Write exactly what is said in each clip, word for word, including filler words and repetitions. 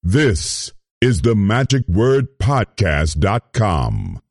This is the magic word podcast dot com.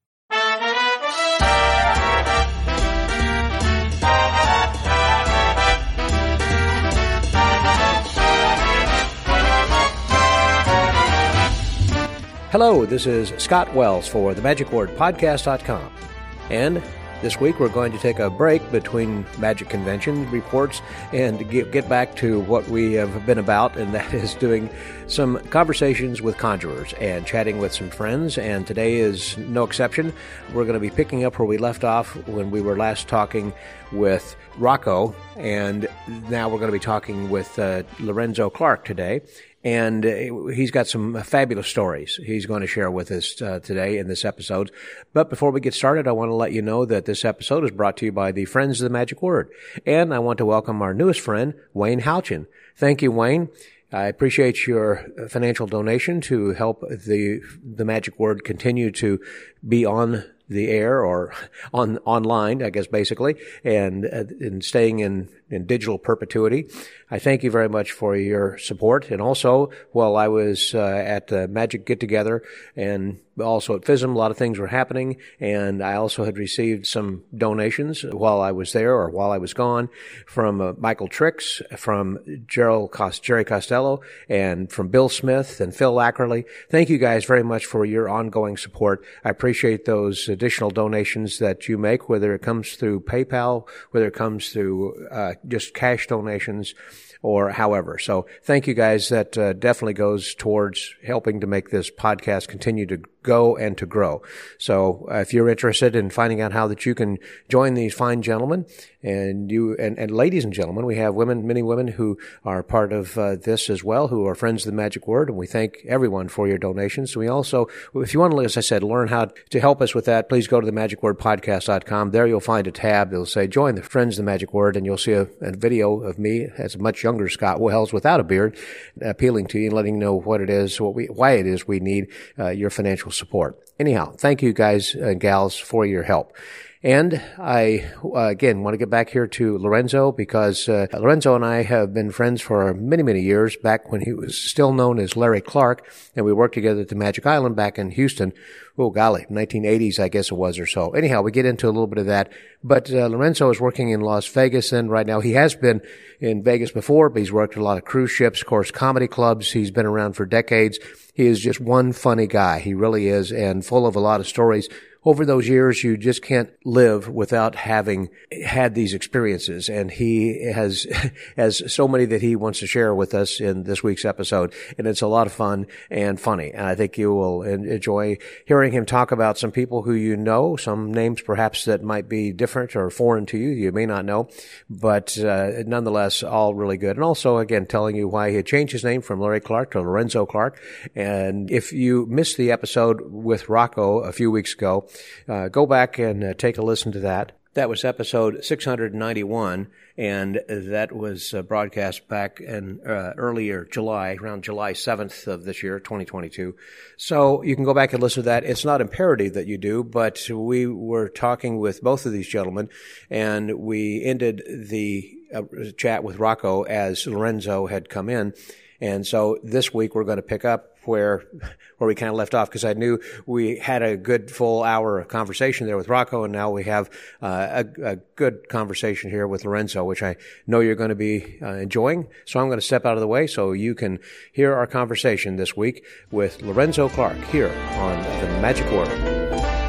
Hello, this is Scott Wells for the magic word podcast dot com. And this week we're going to take a break between Magic Convention reports and get, get back to what we have been about, and that is doing some conversations with conjurers and chatting with some friends, and today is no exception. We're going to be picking up where we left off when we were last talking with Rocco, and now we're going to be talking with uh, Lorenzo Clark today. And he's got some fabulous stories he's going to share with us uh, today in this episode. But before we get started, I want to let you know that this episode is brought to you by the Friends of the Magic Word. And I want to welcome our newest friend, Wayne Houchin. Thank you, Wayne. I appreciate your financial donation to help the the Magic Word continue to be on the air or on online, I guess, basically, and uh, and staying in, in digital perpetuity. I thank you very much for your support. And also, while I was uh, at the Magic Get-Together and also at F I S M, a lot of things were happening, and I also had received some donations while I was there or while I was gone from uh, Michael Trix, from Gerald Cost- Jerry Costello, and from Bill Smith and Phil Lackerley. Thank you guys very much for your ongoing support. I appreciate those additional donations that you make, whether it comes through PayPal, whether it comes through uh, just cash donations, or however. So thank you guys. That uh, definitely goes towards helping to make this podcast continue to go and to grow. So uh, if you're interested in finding out how that you can join these fine gentlemen, and you and, and ladies and gentlemen, we have women, many women who are part of uh, this as well, who are friends of the Magic Word, and we thank everyone for your donations. We also, if you want to, as I said, learn how to help us with that, please go to the magic word podcast dot com. There you'll find a tab that'll say join the Friends of the Magic Word, and you'll see a, a video of me as a much younger Scott Wells without a beard, appealing to you and letting you know what it is, what we, why it is we need uh, your financial support. Anyhow, thank you guys and gals for your help. And I, uh, again, want to get back here to Lorenzo because uh, Lorenzo and I have been friends for many, many years, back when he was still known as Larry Clark, and we worked together at the Magic Island back in Houston. Oh, golly, nineteen eighties, I guess it was, or so. Anyhow, we get into a little bit of that. But uh, Lorenzo is working in Las Vegas, and right now he has been in Vegas before, but he's worked at a lot of cruise ships, of course, comedy clubs. He's been around for decades. He is just one funny guy. He really is, and full of a lot of stories. Over those years, you just can't live without having had these experiences. And he has, has so many that he wants to share with us in this week's episode. And it's a lot of fun and funny. And I think you will enjoy hearing him talk about some people who you know, some names perhaps that might be different or foreign to you, you may not know, but uh, nonetheless, all really good. And also, again, telling you why he had changed his name from Larry Clark to Lorenzo Clark. And if you missed the episode with Rocco a few weeks ago, Uh, go back and uh, take a listen to that. That was episode six hundred ninety-one, and that was uh, broadcast back in uh, earlier July, around July seventh of this year, twenty twenty-two. So you can go back and listen to that. It's not imperative that you do, but we were talking with both of these gentlemen, and we ended the uh, chat with Rocco as Lorenzo had come in. And so this week we're going to pick up where where we kind of left off, because I knew we had a good full hour of conversation there with Rocco, and now we have uh, a, a good conversation here with Lorenzo, which I know you're going to be uh, enjoying. So I'm going to step out of the way so you can hear our conversation this week with Lorenzo Clark here on The Magic Word.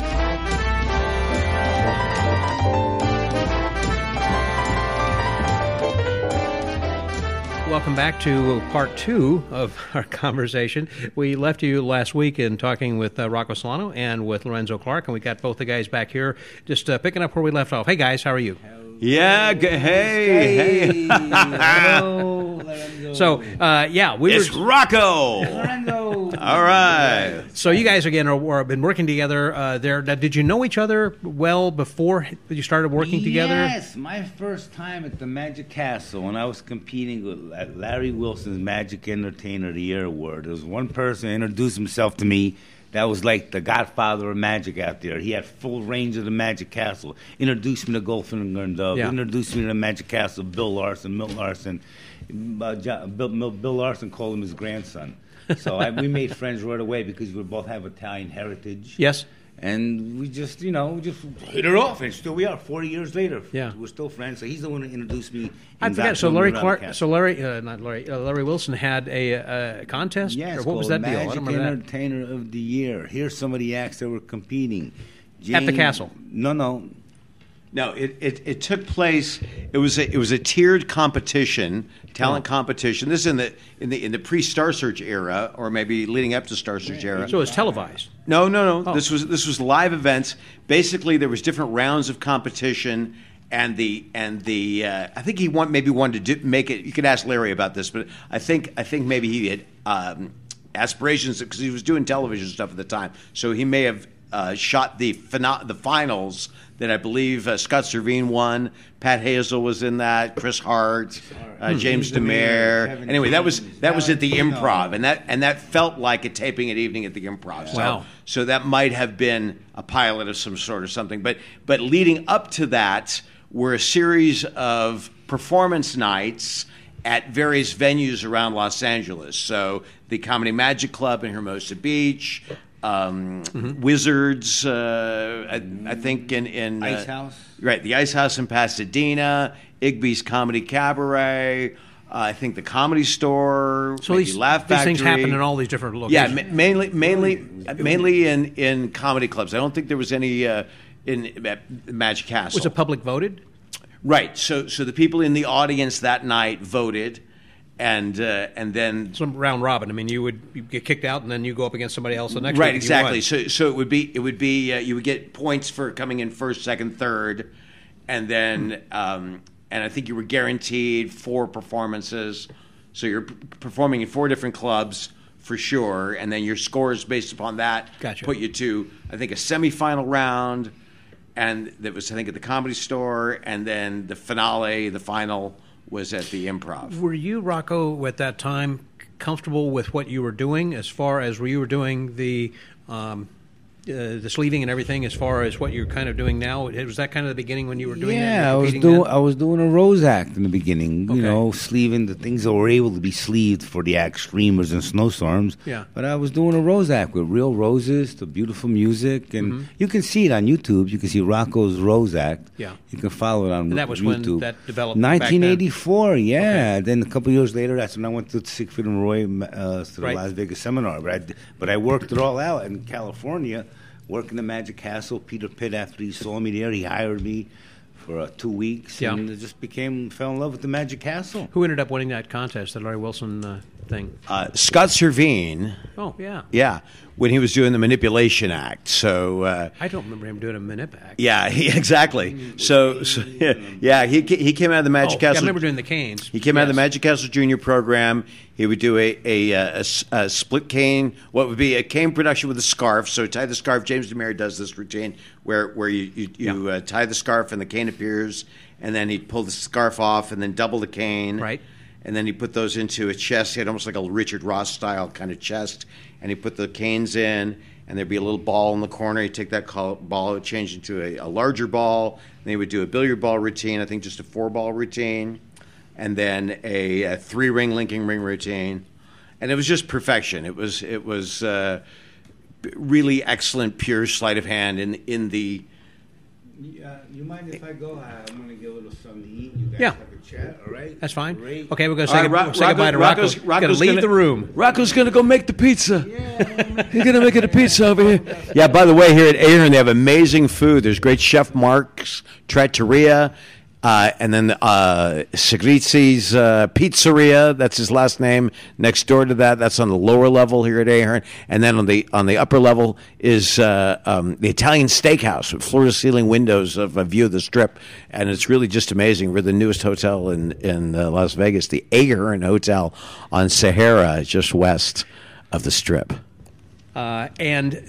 Welcome back to part two of our conversation. We left you last week in talking with uh, Rocco Solano and with Lorenzo Clark, and we got both the guys back here just uh, picking up where we left off. Hey, guys, how are you? Yeah, g- hey, hey. Hello, Lorenzo. So, uh, yeah, we it's were... Rocco. Lorenzo. All right. So you guys, again, are, are been working together uh, there. Now, did you know each other well before you started working together? Yes, my first time at the Magic Castle when I was competing with Larry Wilson's Magic Entertainer of the Year award. There was one person who introduced himself to me, that was like the godfather of magic out there. He had full range of the Magic Castle. Introduced me to Goldfinger and Dove. Yeah. Introduced me to the Magic Castle. Bill Larson, Milt Larson. Uh, John, Bill, Bill, Bill Larson called him his grandson. So I, we made friends right away because we both have Italian heritage. Yes. And we just, you know, we just hit it off, and still we are. Forty years later, Yeah. we're still friends. So he's the one who introduced me. I and forget. got So me Larry around Clark, the castle. so Larry, uh, not Larry, uh, Larry Wilson had a, a contest. Yeah, or it's what was called that deal? I Magic don't remember that. Entertainer of the Year. Here's some of the acts that were competing. At the James- castle? No, no. No, it, it, it took place. It was a, it was a tiered competition, talent Oh. competition. This is in the in the in the pre Star Search era, or maybe leading up to Star Search era. So it was televised. No, no, no. Oh. This was this was live events. Basically, there was different rounds of competition, and the and the uh, I think he want maybe wanted to do, make it. You could ask Larry about this, but I think I think maybe he had um, aspirations because he was doing television stuff at the time. So he may have uh, shot the fina- the finals that I believe uh, Scott Servine won. Pat Hazel was in that. Chris Hart, uh, James Demare. Kevin Anyway, that was James, that was at the Valentino. Improv, and that and that felt like a taping at evening at the Improv. So, Wow. so that might have been a pilot of some sort or something. But but leading up to that were a series of performance nights at various venues around Los Angeles. So the Comedy Magic Club in Hermosa Beach, um, Wizards, uh, I, I think in, in uh, Ice House. Right, the Ice House in Pasadena, Igby's Comedy Cabaret. Uh, I think the Comedy Store, So maybe these, Laugh these Factory. things happen in all these different Yeah, locations. ma- mainly, mainly, mainly in, in comedy clubs. I don't think there was any uh, in at Magic Castle. Was it public voted? Right. So, so the people in the audience that night voted, and uh, and then Some round robin. I mean, you would you get kicked out, and then you go up against somebody else the next right, week and you won. exactly. So, so it would be it would be uh, you would get points for coming in first, second, third, and then um, and I think you were guaranteed four performances. So you're p- performing in four different clubs for sure, and then your scores based upon that Gotcha. put you to I think a semifinal round, and that was I think at the Comedy Store, and then the finale, the final was at the Improv. Were you, Rocco, at that time comfortable with what you were doing as far as were you were doing the um, uh, the sleeving and everything as far as what you're kind of doing now? Was that kind of the beginning when you were doing that? Yeah, You I were was competing doing then? I was doing a rose act in the beginning. Okay. You know, sleeving the things that were able to be sleeved for the act streamers and snowstorms. Yeah. But I was doing a rose act with real roses, to beautiful music, and Mm-hmm. you can see it on YouTube. You can see Rocco's Rose Act. Yeah. You can follow it on And that was when YouTube. that developed back then? nineteen eighty-four, yeah. Then a couple years later, that's when I went to Siegfried and Roy uh, to the Right. Las Vegas seminar. But I, but I worked it all out in California, working the Magic Castle. Peter Pitt, after he saw me there, he hired me for uh, two weeks, Yeah. and it just became fell in love with the Magic Castle. Who ended up winning that contest, the Larry Wilson uh, thing? Uh, Scott Servine. Oh, yeah. Yeah, when he was doing the Manipulation Act. So, uh, I don't remember him doing a Minip act. yeah, he, exactly. So, so yeah, yeah, he ca- he came out of the Magic oh, yeah, I Castle. remember doing the Canes. He came out of the Yes. Magic Castle Junior program. He would do a a, uh, a s- a split cane, what would be a cane production with a scarf. So tie the scarf. James Demare does this routine where where you you, you Yeah. uh, tie the scarf and the cane appears, and then he'd pull the scarf off and then double the cane. Right. And then he put those into a chest. He had almost like a Richard Ross style kind of chest, and he put the canes in. And there'd be a little ball in the corner. He'd take that call, ball, it would change into a, a larger ball. And he would do a billiard ball routine, I think just a four-ball routine, and then a, a three-ring linking ring routine. And it was just perfection. It was it was uh, really excellent, pure sleight of hand in in the. Uh, you mind if I go? I'm going to get a little something to eat. You guys Yeah. have a chat, all right? That's fine. Great. Okay, we're going to All say, right, goodbye- Rock- say goodbye to Rocco. Rocco's- He's going to Rocco's leave gonna- the room. Rocco's going to go make the pizza. He's going to make it a pizza over here. Yeah, by the way, here at Ahern, they have amazing food. There's great Chef Mark's Trattoria, uh, and then uh, Segrizzi's uh, Pizzeria. That's his last name. Next door to that, that's on the lower level here at Ahern. And then on the on the upper level is uh, um, the Italian Steakhouse with floor-to-ceiling windows of a view of the Strip. And it's really just amazing. We're the newest hotel in, in uh, Las Vegas, the Ahern Hotel on Sahara, just west of the Strip. Uh, and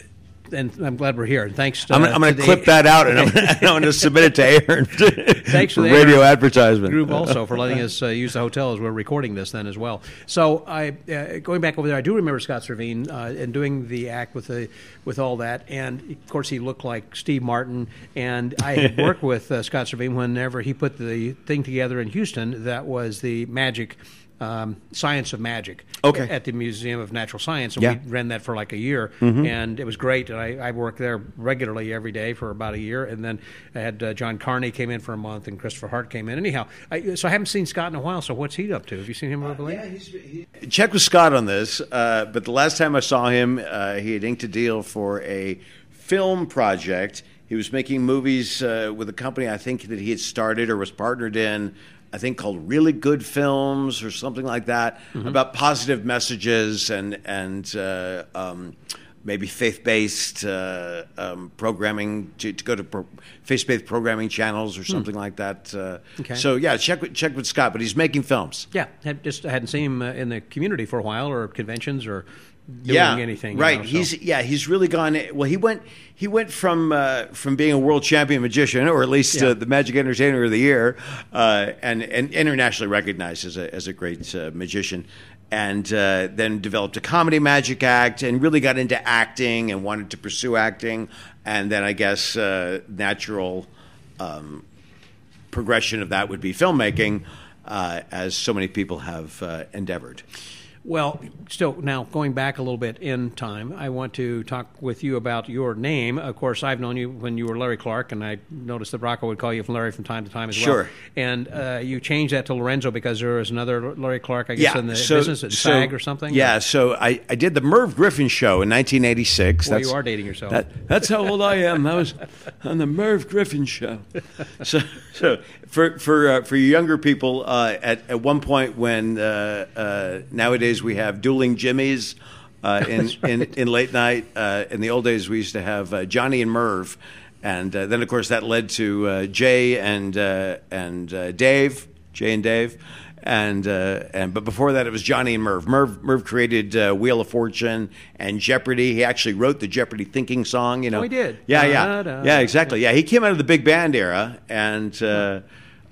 and I'm glad we're here. And thanks. To, I'm, I'm going to clip that out, and I'm, I'm going to submit it to Aaron. Thanks for the radio Aaron advertisement group also for letting us uh, use the hotel as we're recording this then as well. So I uh, going back over there, I do remember Scott Servine uh, and doing the act with the with all that, and of course he looked like Steve Martin. And I had worked with uh, Scott Servine whenever he put the thing together in Houston that was the magic. Um, Science of Magic okay. at the Museum of Natural Science, and yeah. we ran that for like a year, mm-hmm. and it was great. And I, I worked there regularly every day for about a year, and then I had uh, John Carney came in for a month, and Christopher Hart came in. Anyhow, I, so I haven't seen Scott in a while. So what's he up to? Have you seen him lately? Uh, yeah, he's, he, check with Scott on this. Uh, but the last time I saw him, uh, he had inked a deal for a film project. He was making movies uh, with a company I think that he had started or was partnered in. I think called Really Good Films or something like that, mm-hmm. about positive messages and and uh, um, maybe faith-based uh, um, programming to, to go to pro- faith-based programming channels or something mm. like that. Uh, okay. So yeah, check with, check with Scott, but he's making films. Yeah, had just I hadn't seen him uh, in the community for a while or conventions or. Doing yeah, anything, right. You know, so. He's yeah, he's really gone. Well, he went he went from uh, from being a world champion magician, or at least yeah. uh, the Magic Entertainer of the Year, uh, and and internationally recognized as a as a great uh, magician, and uh, then developed a comedy magic act, and really got into acting and wanted to pursue acting, and then I guess uh, natural um, progression of that would be filmmaking, uh, as so many people have uh, endeavored. Well, still, now going back a little bit in time, I want to talk with you about your name. Of course, I've known you when you were Larry Clark, and I noticed that Rocco would call you Larry from time to time as sure. well. Sure. And uh, you changed that to Lorenzo because there was another Larry Clark, I guess, yeah, in the so, business at so, SAG or something? Yeah, or? so I, I did the Merv Griffin show in nineteen eighty-six. Well, that's, you are dating yourself. That, that's how old I am. I was on the Merv Griffin show. So, so for for uh, for younger people, uh, at at one point when uh, uh, nowadays we have dueling Jimmys uh, in, right. in in late night. Uh, in the old days, we used to have uh, Johnny and Merv, and uh, then of course that led to uh, Jay and uh, and uh, Dave, Jay and Dave, and uh, and but before that it was Johnny and Merv. Merv Merv created uh, Wheel of Fortune and Jeopardy. He actually wrote the Jeopardy thinking song. You know, oh, he did. Yeah, yeah, da, da, yeah, exactly. Yeah, he came out of the big band era, and uh,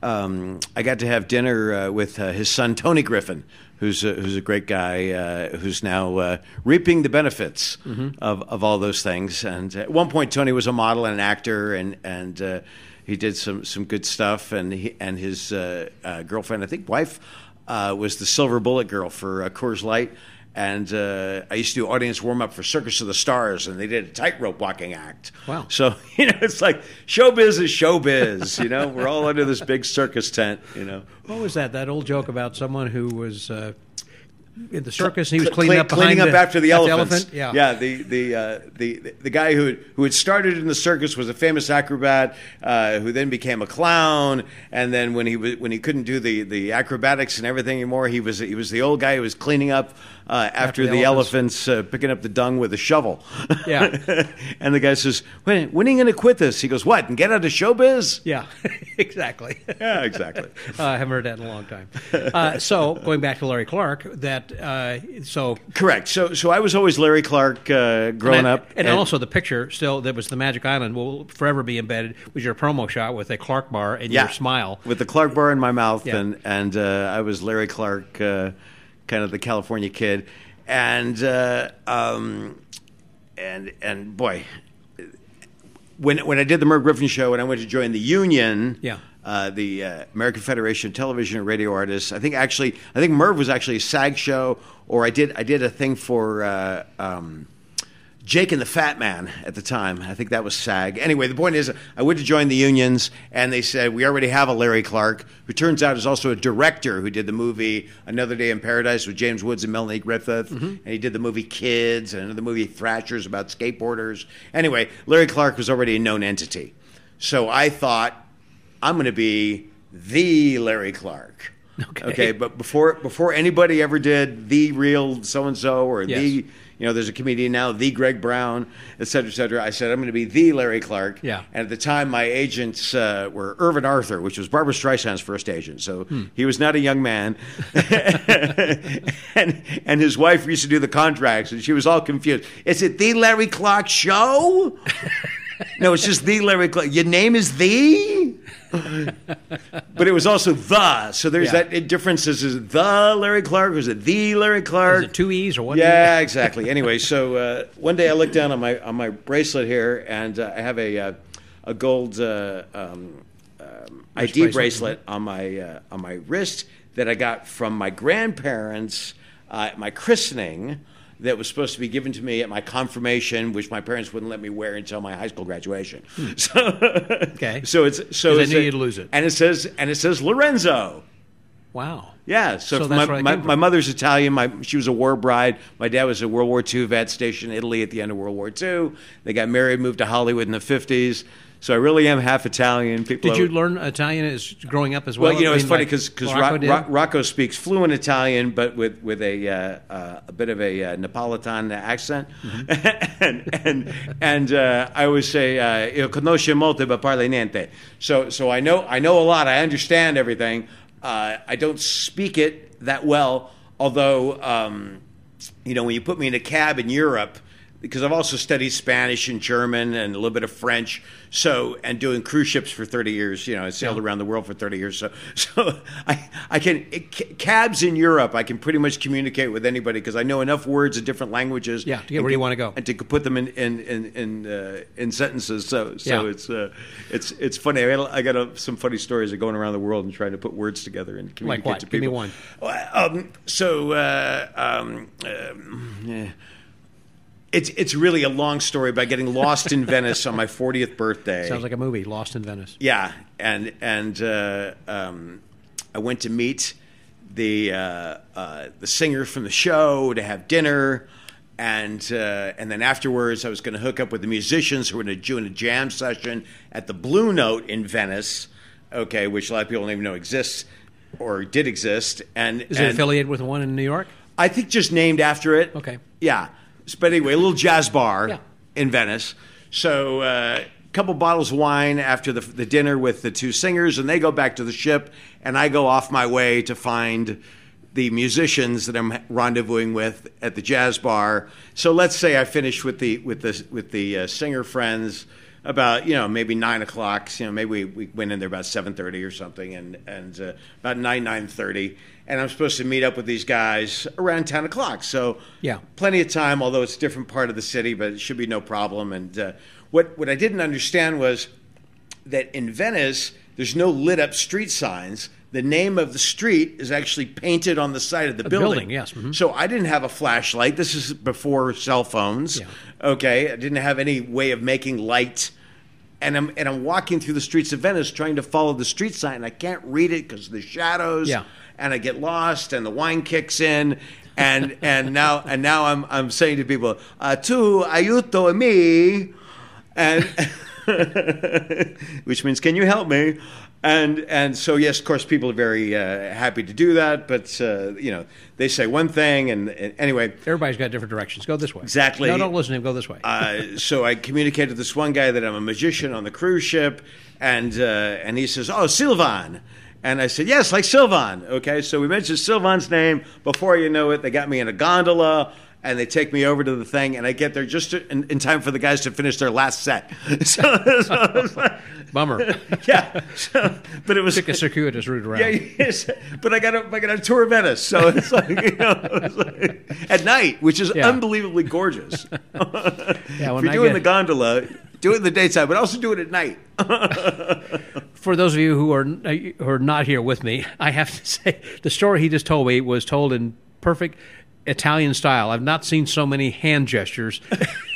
um, I got to have dinner uh, with uh, his son Tony Griffin. Who's a, who's a great guy uh, who's now uh, reaping the benefits mm-hmm. of, of all those things. And at one point, Tony was a model and an actor, and and uh, he did some, some good stuff. And he, and his uh, uh, girlfriend, I think wife, uh, was the Silver Bullet girl for uh, Coors Light. And uh, I used to do audience warm up for Circus of the Stars, and they did a tightrope walking act. Wow! So you know, it's like showbiz is showbiz. You know, we're all under this big circus tent. You know, what was that? That old joke about someone who was uh, in the circus and he was Cle- cleaning up cleaning behind up the, after the elephants. The elephant? Yeah, yeah. The the uh, the the guy who who had started in the circus was a famous acrobat, uh, who then became a clown, and then when he was when he couldn't do the, the acrobatics and everything anymore, he was he was the old guy who was cleaning up. Uh, after, after the, the elephants, elephants uh, picking up the dung with a shovel. Yeah. And the guy says, when, when are you going to quit this? He goes, what, and get out of showbiz? Yeah, exactly. Yeah, exactly. uh, I haven't heard that in a long time. Uh, so going back to Larry Clark, that uh, so correct. So so I was always Larry Clark uh, growing and I, up, and, and also the picture still that was the Magic Island will forever be embedded was your promo shot with a Clark bar and yeah, your smile with the Clark bar in my mouth, yeah. and and uh, I was Larry Clark. Uh, kind of the California kid, and uh, um, and and boy, when when I did the Merv Griffin show and I went to join the union, yeah, uh, the uh, American Federation of Television and Radio Artists. I think actually, I think Merv was actually a SAG show, or I did I did a thing for. Uh, um, Jake and the Fat Man at the time. I think that was SAG. Anyway, the point is, I went to join the unions, and they said, we already have a Larry Clark, who turns out is also a director who did the movie Another Day in Paradise with James Woods and Melanie Griffith, mm-hmm. and he did the movie Kids, and another movie Thrashers about skateboarders. Anyway, Larry Clark was already a known entity. So I thought, I'm going to be the Larry Clark. Okay. Okay, but before before anybody ever did the real so and so or Yes. the, you know, there's a comedian now, the Greg Brown, et cetera, et cetera. I said I'm going to be the Larry Clark. Yeah. And at the time, my agents uh, were Irvin Arthur, which was Barbara Streisand's first agent. So Hmm. he was not a young man, and and his wife used to do the contracts, and she was all confused. Is it the Larry Clark Show? No, it's just the Larry Clark. Your name is the? But it was also the. So there's Yeah. that difference. Is it the Larry Clark or is it the Larry Clark? Is it two E's or one? Yeah, E? exactly. Anyway, so uh, one day I look down on my on my bracelet here, and uh, I have a uh, a gold uh, um, um, I D bracelet? bracelet on my uh, on my wrist that I got from my grandparents uh, at my christening. That was supposed to be given to me at my confirmation, which my parents wouldn't let me wear until my high school graduation. So, Okay. so it's so 'Cause they it's knew a- you'd lose it. and it says and it says Lorenzo. Wow. Yeah, so, So for that's my, where it my, came from. my mother's Italian. My she was a war bride. My dad was a World War Two vet stationed in Italy at the end of World War Two. They got married, moved to Hollywood in the fifties. So I really am half Italian. People Did are- you learn Italian as growing up as well? Well, you know, I it's mean, funny like because Rocco Ro- did? Ro- Rocco speaks fluent Italian, but with with a uh, uh, a bit of a uh, Napolitan accent, Mm-hmm. and and and uh, I always say uh, "Io conosco molto ma parlo niente." So so I know I know a lot. I understand everything. Uh, I don't speak it that well, although um, you know when you put me in a cab in Europe. Because I've also studied Spanish and German and a little bit of French, so and doing cruise ships for thirty years. You know, I sailed Yeah. around the world for thirty years, so so I I can it, ca- cabs in Europe. I can pretty much communicate with anybody because I know enough words in different languages. Yeah, to get and where you can- wanna go. and to put them in in in in, uh, in sentences. So so Yeah. it's uh, it's it's funny. I got, I got uh, some funny stories of going around the world and trying to put words together and communicate what? to Give people. me one. Well, Um, so. Uh, um, um, yeah. It's it's really a long story about getting lost in Venice on my fortieth birthday. Sounds like a movie, Lost in Venice. Yeah, and and uh, um, I went to meet the uh, uh, the singer from the show to have dinner, and uh, and then afterwards I was going to hook up with the musicians who were going to do a jam session at the Blue Note in Venice, okay, which a lot of people don't even know exists or did exist. And Is it and affiliated with the one in New York? I think just named after it. Okay. Yeah. But anyway, a little jazz bar Yeah. in Venice. So a uh, couple bottles of wine after the, the dinner with the two singers, and they go back to the ship, and I go off my way to find the musicians that I'm rendezvousing with at the jazz bar. So let's say I finish with the with the with the uh, singer friends about you know maybe nine o'clock. You know maybe we, we went in there about seven thirty or something, and and uh, about nine nine thirty. And I'm supposed to meet up with these guys around ten o'clock. So Yeah. plenty of time, although it's a different part of the city, but it should be no problem. And uh, what, what I didn't understand was that in Venice, there's no lit up street signs. The name of the street is actually painted on the side of the, The building. building, yes, mhm. So I didn't have a flashlight. This is before cell phones. Yeah. Okay. I didn't have any way of making light. And I'm and I'm walking through the streets of Venice trying to follow the street sign, and I can't read it because of the shadows. Yeah. And I get lost, and the wine kicks in, and and now and now I'm I'm saying to people, uh, "Tu aiuto me," and which means, "Can you help me?" And and so yes, of course, people are very uh, happy to do that, but uh, you know they say one thing, and, and anyway. Everybody's got different directions. Go this way. Exactly. No, don't listen to him. Go this way. Uh, so I communicated to this one guy that I'm a magician on the cruise ship, and uh, and he says, "Oh, Sylvan." And I said, yes, like Sylvan. Okay, so we mentioned Sylvan's name. Before you know it, they got me in a gondola, and they take me over to the thing, and I get there just to, in, in time for the guys to finish their last set. So, so it was like, Bummer. yeah, so, but it was Took a circuitous route around. yeah, yes, but I got a, I got a tour of Venice, so it's like, you know, it's like at night, which is Yeah. unbelievably gorgeous. Yeah, when if you're I doing get- the gondola, do it in the daytime, but also do it at night. For those of you who are who are not here with me, I have to say the story he just told me was told in perfect Italian style. I've not seen so many hand gestures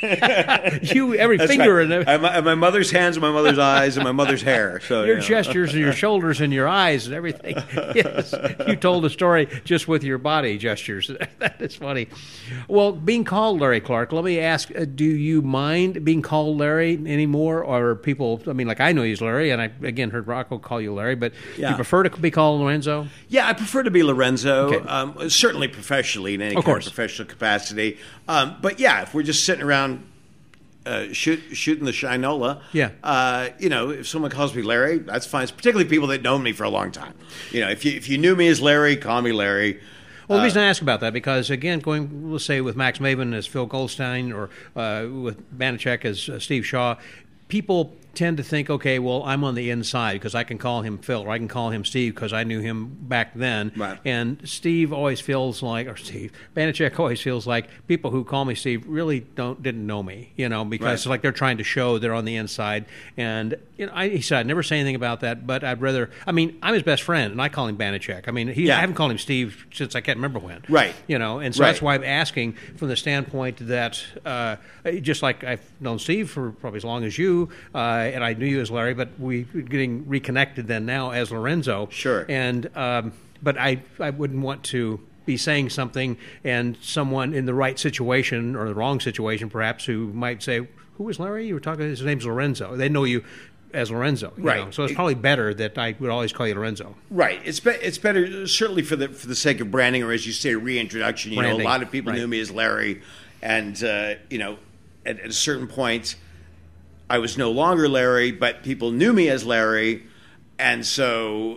you every That's finger right. and every, I have my, I have my mother's hands, and my mother's eyes, and my mother's hair. So your you know. gestures and your shoulders and your eyes and everything. Yes, you told a story just with your body gestures. That is funny. Well, being called Larry Clark, let me ask: uh, do you mind being called Larry anymore, or are people? I mean, like I know he's Larry, and I again heard Rocco call you Larry, but do Yeah. you prefer to be called Lorenzo? Yeah, I prefer to be Lorenzo, Okay. um, certainly professionally in any Of kind course. of professional capacity. Um, but yeah, if we're just sitting around uh, shoot, shooting the shinola, Yeah. uh, you know, if someone calls me Larry, that's fine. Particularly people that know me for a long time. You know, if you if you knew me as Larry, call me Larry. Well, the reason I ask about that, because, again, going, let's say, with Max Maven as Phil Goldstein or uh, with Banachek as uh, Steve Shaw, people tend to think, okay, well, I'm on the inside because I can call him Phil or I can call him Steve because I knew him back then. Right. And Steve always feels like, or Steve, Banachek always feels like people who call me Steve really don't didn't know me, you know, because Right. it's like they're trying to show they're on the inside. And you know, I, he said, I'd never say anything about that, but I'd rather, I mean, I'm his best friend, and I call him Banachek. I mean, he, Yeah. I haven't called him Steve since I can't remember when. Right. You know, and so Right. that's why I'm asking from the standpoint that uh, just like I've known Steve for probably as long as you, uh, and I knew you as Larry, but we were getting reconnected then now as Lorenzo. Sure. And um, but I I wouldn't want to be saying something and someone in the right situation or the wrong situation perhaps who might say, who is Larry? You were talking, his name's Lorenzo. They know you as Lorenzo. you Right. know. So it's probably better that I would always call you Lorenzo. Right. It's be- it's better certainly for the for the sake of branding, or as you say, reintroduction. You Branding. know, a lot of people Right. knew me as Larry, and uh, you know, at, at a certain point, I was no longer Larry, but people knew me as Larry, and so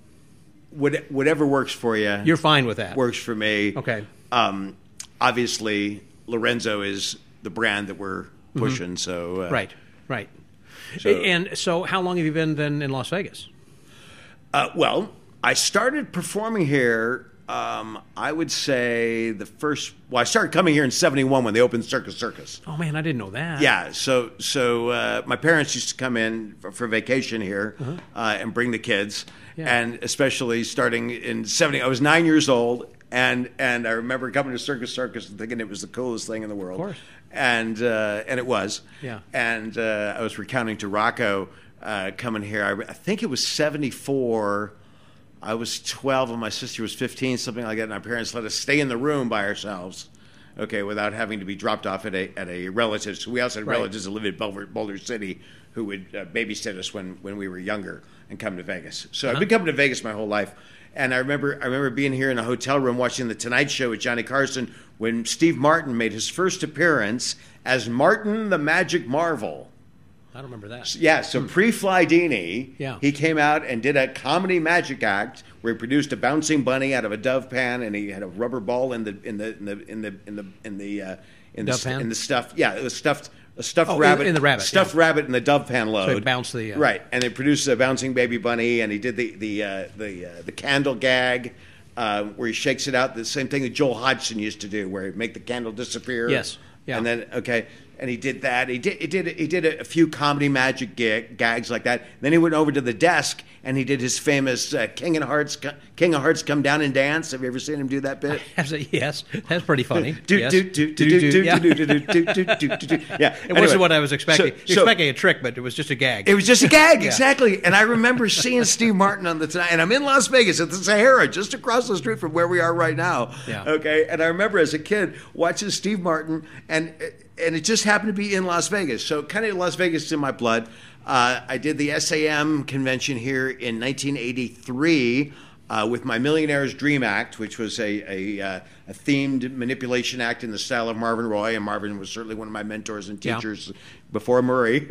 what, whatever works for you, You're fine with that. works for me. Okay. Um, obviously, Lorenzo is the brand that we're pushing. So uh, Right, right. So- And so how long have you been then in Las Vegas? Uh, well, I started performing here. Um, I would say the first. Well, I started coming here in seventy-one when they opened Circus Circus. Oh, man, I didn't know that. Yeah, so so uh, my parents used to come in for, for vacation here uh, and bring the kids, Yeah. and especially starting in seventy, I was nine years old, and and I remember coming to Circus Circus and thinking it was the coolest thing in the world. Of course. And uh, and it was. Yeah. And uh, I was recounting to Rocco uh, coming here. I, I think it was seventy-four. I was twelve and my sister was fifteen, something like that. And our parents let us stay in the room by ourselves, okay, without having to be dropped off at a at a relative. So we also had Right. relatives that lived in Boulder, Boulder City who would uh, babysit us when, when we were younger and come to Vegas. So Uh-huh. I've been coming to Vegas my whole life. And I remember I remember being here in a hotel room watching The Tonight Show with Johnny Carson when Steve Martin made his first appearance as Martin the Magic Marvel. I don't remember that. Yeah, so pre-Fly Dini, Yeah. he came out and did a comedy magic act where he produced a bouncing bunny out of a dove pan, and he had a rubber ball in the in the in the in the in the in the uh, in the Dove st- pan? in the stuffed. Yeah, it was stuffed a stuffed Oh, in- rabbit in the rabbit, stuffed yeah. rabbit in the dove pan load. So it bounced the, uh, right, and they produced a bouncing baby bunny, and he did the the uh, the uh, the candle gag. Uh, where he shakes it out, the same thing that Joel Hodgson used to do, where he'd make the candle disappear. Yes. Yeah. And then okay, and he did that. He did he did he did a few comedy magic gag, gags like that. Then he went over to the desk and he did his famous uh, King of Hearts King of Hearts Come Down and Dance. Have you ever seen him do that bit? Yes, that's pretty funny. Do Yes. do do do do do Yeah. do do do do do do do. Yeah, It wasn't what I was expecting. So- You're so- expecting a trick, but it was just a gag. It was just a gag, Yeah. exactly. And I remember seeing Steve Martin on the Tonight, and I'm in Las Vegas at the Sahara, just across the street from where we are right now. Yeah. Okay, and I remember as a kid watching Steve Martin, and and it just happened to be in Las Vegas. So kind of Las Vegas is in my blood. Uh, I did the S A M convention here in nineteen eighty-three. Uh, with my Millionaire's Dream Act, which was a, a, uh, a themed manipulation act in the style of Marvin Roy, and Marvin was certainly one of my mentors and Yeah. teachers before Murray.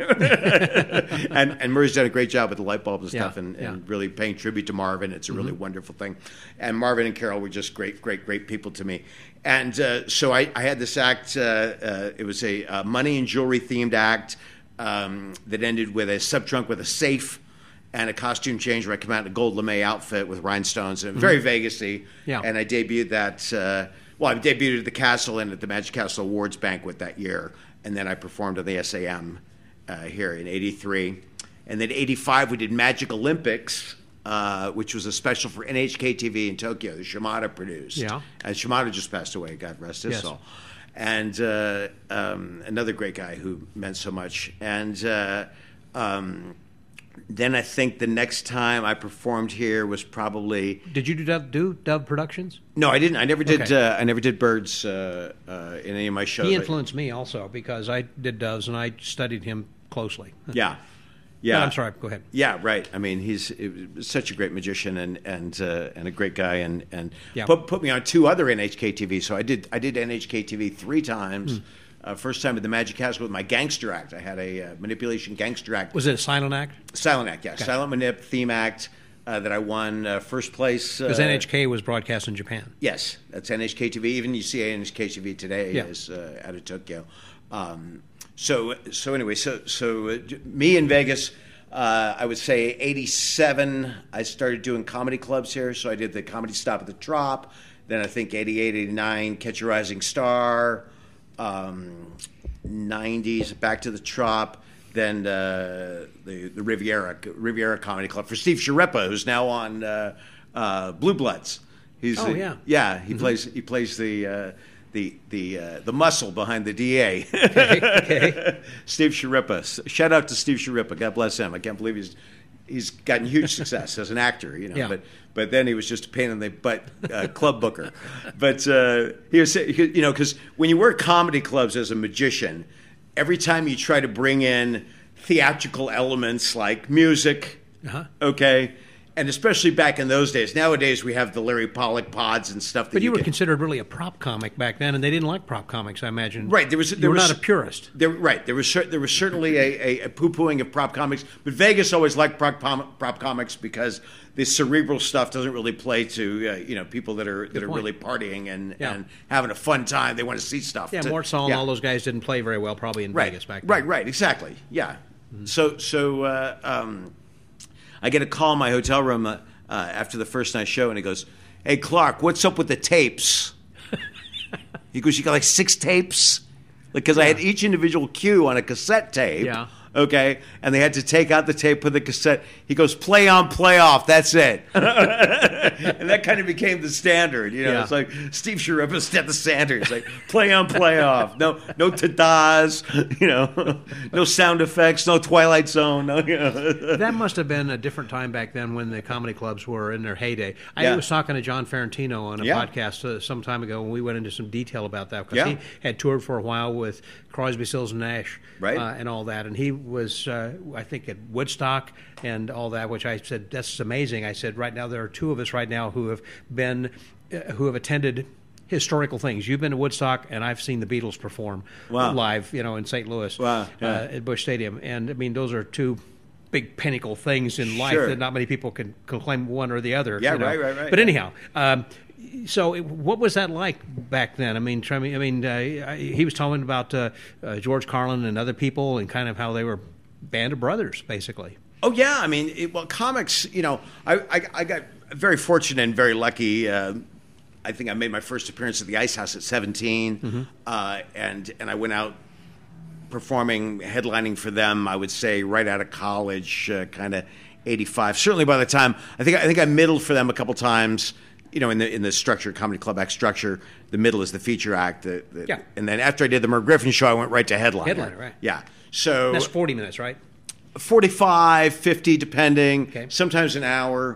and, and Murray's done a great job with the light bulbs and Yeah, stuff, and, yeah. and really paying tribute to Marvin. It's a really wonderful thing. And Marvin and Carol were just great, great, great people to me. And uh, so I, I had this act. Uh, uh, it was a uh, money and jewelry themed act um, that ended with a sub trunk with a safe and a costume change where I come out in a gold lame outfit with rhinestones, and very Vegas-y. Yeah. And I debuted that. Uh, well, I debuted at the Castle and at the Magic Castle Awards banquet that year, and then I performed at the S A M uh, here in eighty-three, and then eighty-five we did Magic Olympics, uh, which was a special for N H K T V in Tokyo that Shimada produced. Yeah. And Shimada just passed away, God rest his Yes. soul. and uh, um, another great guy who meant so much. And uh, um, then I think the next time I performed here was probably. Did you do Dove, do Dove Productions? No, I didn't. I never did. Okay. Uh, I never did Birds uh, uh, in any of my shows. He influenced me also because I did Doves and I studied him closely. Yeah. Yeah, But I'm sorry. Go ahead. Yeah, right. I mean, he's it was such a great magician and and uh, and a great guy, and and Yeah. put put me on two other N H K T V. So I did I did N H K T V three times. Hmm. Uh, first time at the Magic Castle with my gangster act. I had a uh, manipulation gangster act. Was it a silent act? Silent act, yeah, silent manip theme act uh, that I won uh, first place. Because uh, N H K was broadcast in Japan. Yes, that's N H K T V. Even you see N H K T V today Yeah. is uh, out of Tokyo. Um, so so anyway, so so uh, me in Vegas. Uh, I would say eighty-seven, I started doing comedy clubs here. So I did the Comedy Stop at the Trop. Then I think eighty-eight, eighty-nine, Catch a Rising Star. Um, nineties, back to the Trop. Then uh, the, the Riviera Riviera Comedy Club for Steve Sciarippa, who's now on uh, uh, Blue Bloods. He's Oh, the- yeah. Yeah, he plays he plays the uh, the the uh, the muscle behind the D A. Okay. Steve Sciarippa. Shout out to Steve Sciarippa. God bless him. I can't believe he's he's gotten huge success as an actor. You know, Yeah. but but then he was just a pain in the butt uh, club booker. But uh, he was, you know, because when you work comedy clubs as a magician, every time you try to bring in theatrical elements like music, Uh-huh. okay. And especially back in those days. Nowadays, we have the Larry Pollock pods and stuff. That But you, were can, considered really a prop comic back then, and they didn't like prop comics, I imagine. Right, there was- You there were was- not a purist. There, right. There was cer- there was certainly a, a, a poo-pooing of prop comics, but Vegas always liked prop, com- prop comics because the cerebral stuff doesn't really play to uh, you know people that are that are point. really partying and, Yeah. and having a fun time. They want to see stuff. Yeah, to, Mort Saul and yeah. all those guys didn't play very well, probably in right. Vegas back then. Right, right, exactly. Yeah. So so uh, um, I get a call in my hotel room uh, uh, after the first night show, and he goes, "Hey Clark, what's up with the tapes?" He goes, "You got like six tapes?" Because I had each individual cue on a cassette tape. Yeah. Okay, and they had to take out the tape, put the cassette. He goes, "Play on, play off. That's it." And that kind of became the standard. You know, Yeah. it's like Steve Sciarippa set the standard. It's like play on, play off. No, no ta-das. You know, no sound effects. No Twilight Zone. No, you know. That must have been a different time back then when the comedy clubs were in their heyday. I Yeah. was talking to John Ferrantino on a Yeah. podcast uh, some time ago, and we went into some detail about that because Yeah. he had toured for a while with Crosby, Stills, and Nash, Right. uh, and all that. And he was, uh, I think, at Woodstock and all that, which I said, that's amazing. I said, right now there are two of us right now who have been, uh, who have attended historical things. You've been to Woodstock, and I've seen the Beatles perform Wow. live, you know, in Saint Louis, Wow, yeah. uh, at Busch Stadium. And I mean, those are two big pinnacle things in life Sure. that not many people can, can claim one or the other. Yeah, you know. right, right, right. But anyhow, um, so it, what was that like back then? I mean, try me. I mean, uh, I- he was talking about uh, uh, George Carlin and other people, and kind of how they were band of brothers, basically. Oh yeah, I mean, it, well, comics. You know, I, I I got very fortunate and very lucky. Uh, I think I made my first appearance at the Ice House at seventeen, Mm-hmm. uh, and and I went out performing, headlining for them. I would say right out of college, uh, kind of eighty-five. Certainly by the time I think I think I middled for them a couple times. You know, in the in the structure, comedy club act structure, the middle is the feature act. The, the, Yeah. And then after I did the Merv Griffin show, I went right to headliner. Headliner, right. Yeah. So That's forty minutes, right? forty-five, fifty, depending. Okay. Sometimes an hour,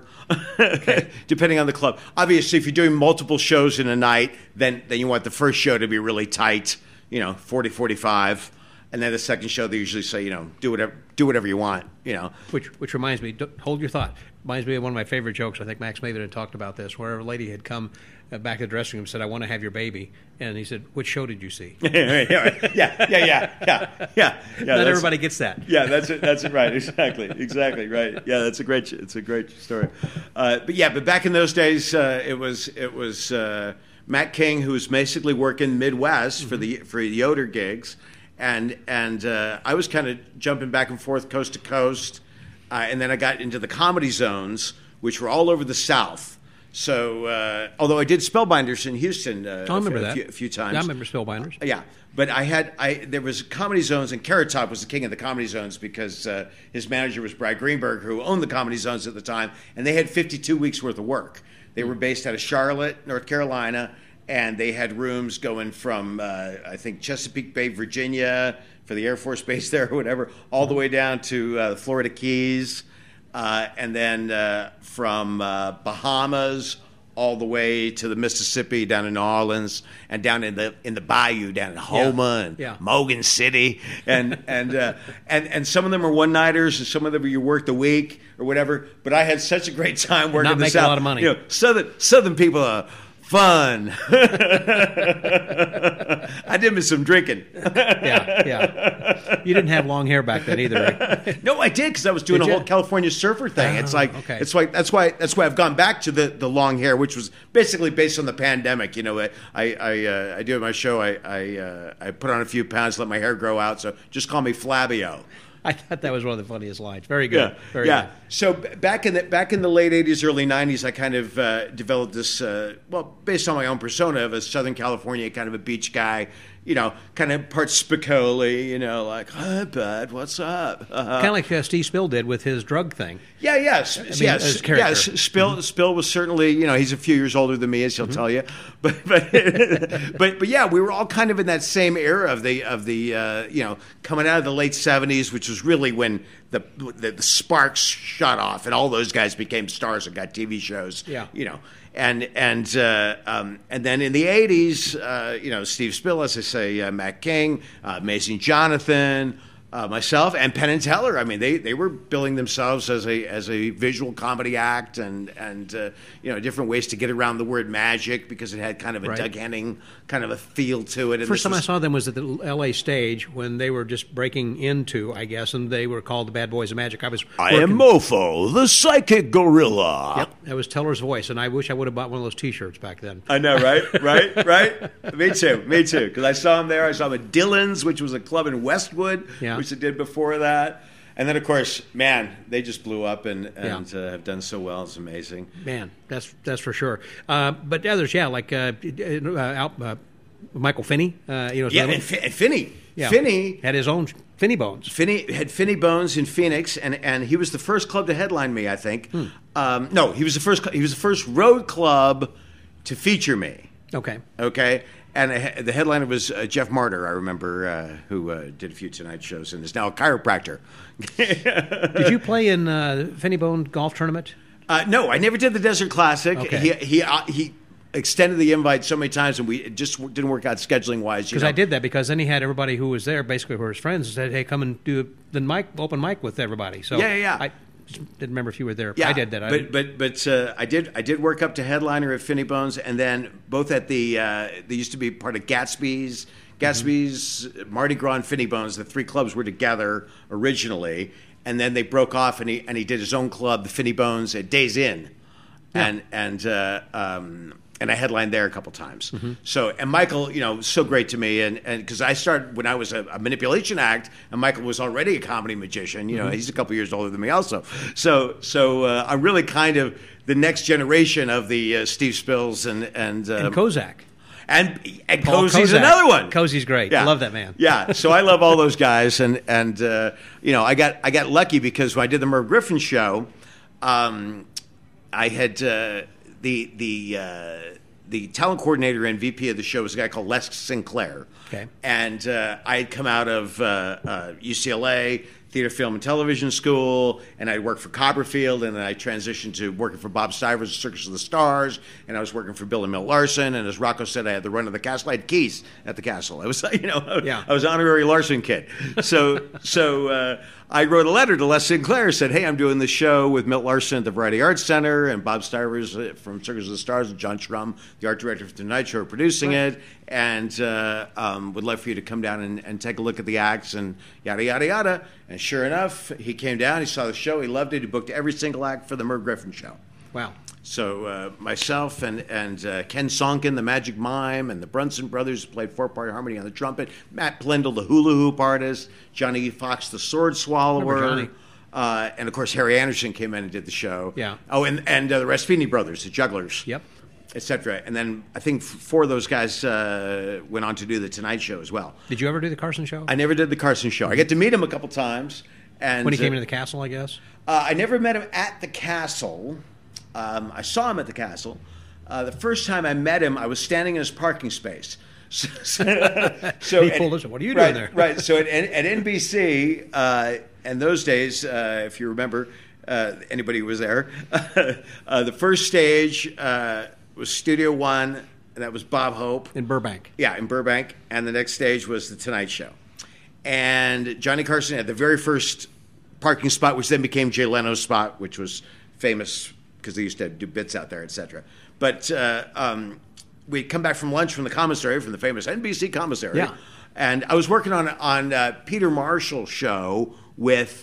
depending on the club. Obviously, if you're doing multiple shows in a night, then, then you want the first show to be really tight, you know, forty, forty-five. And then the second show, they usually say, you know, do whatever, do whatever you want, you know. Which which reminds me, don't- hold your thought. Reminds me of one of my favorite jokes. I think Max Maven had talked about this, where a lady had come uh, back to the dressing room and said, "I want to have your baby," and he said, "Which show did you see?" yeah, yeah, yeah, yeah, yeah, yeah. yeah Not that's- everybody gets that. Yeah, that's it. That's it. Right. Exactly. Exactly. Right. Yeah, that's a great. It's a great story. Uh, but yeah, but back in those days, uh, it was it was uh, Matt King, who was basically working Midwest for the for the Yoder gigs, and and uh, I was kind of jumping back and forth coast to coast, uh, and then I got into the comedy zones, which were all over the South. So, uh, although I did Spellbinders in Houston, uh, I remember a, that. few, a few times. Yeah, I remember Spellbinders. Yeah, but I had I there was comedy zones, and Carrot Top was the king of the comedy zones because uh, his manager was Brad Greenberg, who owned the comedy zones at the time, and they had fifty-two weeks worth of work. They were based out of Charlotte, North Carolina, and they had rooms going from uh, I think Chesapeake Bay, Virginia, for the Air Force Base there or whatever, all the way down to uh, the Florida Keys, uh, and then uh, from uh, Bahamas all the way to the Mississippi, down in New Orleans, and down in the in the bayou down in Houma Yeah. and Yeah. Mogan City, and and uh, and and some of them are one nighters, and some of them you worked a week or whatever. But I had such a great time working. Not the making a South. lot of money. You know, southern Southern people are fun. I did miss some drinking. Yeah, yeah. You didn't have long hair back then either, right? No, I did because I was doing Did a you? whole California surfer thing. Oh, it's like okay. it's like that's why that's why I've gone back to the, the long hair, which was basically based on the pandemic. You know, I I I, uh, I do my show. I I, uh, I put on a few pounds, let my hair grow out. So just call me Flabio. I thought that was one of the funniest lines. Very good. Yeah, Very yeah. good. So b- back in the back in the late eighties, early nineties, I kind of uh, developed this. Uh, well, based on my own persona of a Southern California kind of a beach guy. You know, kind of part Spicoli. You know, like, hi, bud, what's up? Uh-huh. Kind of like uh, Steve Spill did with his drug thing. Yeah, yeah, S- mean, yeah, as S- character. yeah. S- Spill, Mm-hmm. Spill was certainly, you know, he's a few years older than me, as he'll Mm-hmm. tell you, but but, but but yeah, we were all kind of in that same era of the of the uh, you know coming out of the late seventies, which was really when the, the the sparks shot off, and all those guys became stars and got T V shows. Yeah. you know. And and uh, um, and then in the eighties, uh, you know, Steve Spill, as I say, uh, Matt King, uh, Amazing Jonathan, uh, myself, and Penn and Teller. I mean, they, they were billing themselves as a as a visual comedy act, and and uh, you know, different ways to get around the word magic because it had kind of a Right. Doug Henning kind of a feel to it. And First this time I was- saw them was at the L A stage when they were just breaking into, I guess, and they were called the Bad Boys of Magic. I was I working- am Mofo, the psychic gorilla. Yep, that was Teller's voice, and I wish I would have bought one of those T-shirts back then. I know, right? Right? Right? Me too. Me too. Because I saw him there. I saw him at Dylan's, which was a club in Westwood, Yeah. which they did before that. And then, of course, man, they just blew up and, and Yeah. uh, have done so well. It's amazing. Man, that's that's for sure. Uh, but the others, yeah, like uh, uh, Al- uh, Michael Finney. Uh, you know, Yeah, another and, one. Fi- and Finney. Yeah. Finney. had his own Finney Bones. Finney had Finney Bones in Phoenix, and, and he was the first club to headline me. I think. Hmm. Um, no, he was the first. He was the first road club to feature me. Okay. Okay, and uh, the headliner was uh, Jeff Martyr. I remember uh, who uh, did a few Tonight shows and is now a chiropractor. Did you play in uh, Finney Bone golf tournament? Uh, no, I never did the Desert Classic. Okay. He he uh, he extended the invite so many times, and we it just didn't work out scheduling wise. Because I did that because then he had everybody who was there, basically who were his friends, and said, "Hey, come and do the mic, open mic with everybody." So Yeah, yeah, yeah. I just didn't remember if you were there. Yeah, I did that. I but but but uh, I did I did work up to headliner at Finney Bones, and then both at the uh, they used to be part of Gatsby's. Gatsby's, Mardi Gras, and Finney Bones. The three clubs were together originally, and then they broke off, and he and he did his own club, the Finney Bones, at Days Inn, and and uh, um, and I headlined there a couple times. So and Michael, you know, so great to me, and and because I started when I was a, a manipulation act, and Michael was already a comedy magician. You know, he's a couple years older than me, also. So so uh, I'm really kind of the next generation of the uh, Steve Spills and and, um, and Kozak. and and Paul Cozy's Kozak. another one. Cozy's great. I love that man. Yeah, so I love all those guys, and and uh, you know, I got I got lucky because when I did the Merv Griffin show, um, I had uh, the the uh, the talent coordinator and V P of the show was a guy called Les Sinclair. Okay. And uh, I had come out of uh, uh, U C L A Theater, Film, and Television School, and I worked for Copperfield, and then I transitioned to working for Bob Stivers' Circus of the Stars, and I was working for Bill and Milt Larson, and as Rocco said, I had the run of the castle. I had keys at the castle. I was, you know, Yeah. I was honorary Larson kid. So, so uh, I wrote a letter to Les Sinclair, said, hey, I'm doing this show with Milt Larson at the Variety Arts Center, and Bob Stivers uh, from Circus of the Stars, and John Schrum, the art director for The Tonight Show, are producing it, and uh, um, would love for you to come down and, and take a look at the acts, and yada, yada, yada. And sure enough, he came down, he saw the show, he loved it, he booked every single act for the Merv Griffin show. Wow. So uh, myself and and uh, Ken Sonkin, the Magic Mime, and the Brunson brothers played four-part harmony on the trumpet. Matt Plendle, the hula hoop artist. Johnny Fox, the sword swallower. Remember Johnny. Uh, and of course, Harry Anderson came in and did the show. Yeah. Oh, and and uh, the Raspini brothers, the jugglers. Yep. Et cetera. And then I think f- four of those guys uh, went on to do the Tonight Show as well. Did you ever do the Carson show? I never did the Carson show. I get to meet him a couple times. And when he came uh, into the castle, I guess. uh, I never met him at the castle. Um, I saw him at the castle. Uh, the first time I met him, I was standing in his parking space. So, so, so he at- pulled us. What are you right, doing there? Right. So at, at N B C, uh, in those days, uh, if you remember, uh, anybody who was there, uh, the first stage uh, was Studio One, and that was Bob Hope. In Burbank. Yeah, in Burbank. And the next stage was The Tonight Show. And Johnny Carson had the very first parking spot, which then became Jay Leno's spot, which was famous because they used to do bits out there, et cetera. But uh, um, we'd come back from lunch from the commissary, from the famous N B C commissary. Yeah. And I was working on on uh, Peter Marshall's show with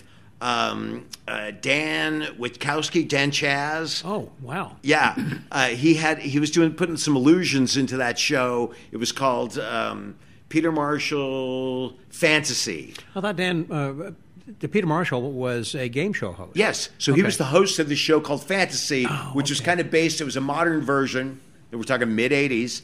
um, uh, Dan Witkowski, Dan Chaz. Oh, wow. Yeah, uh, he had he was doing putting some illusions into that show. It was called um, Peter Marshall Fantasy. I thought Dan, uh, Peter Marshall was a game show host. Yes, so he Okay. was the host of the show called Fantasy, Oh, which was okay. kind of based. It was a modern version. We're talking mid eighties,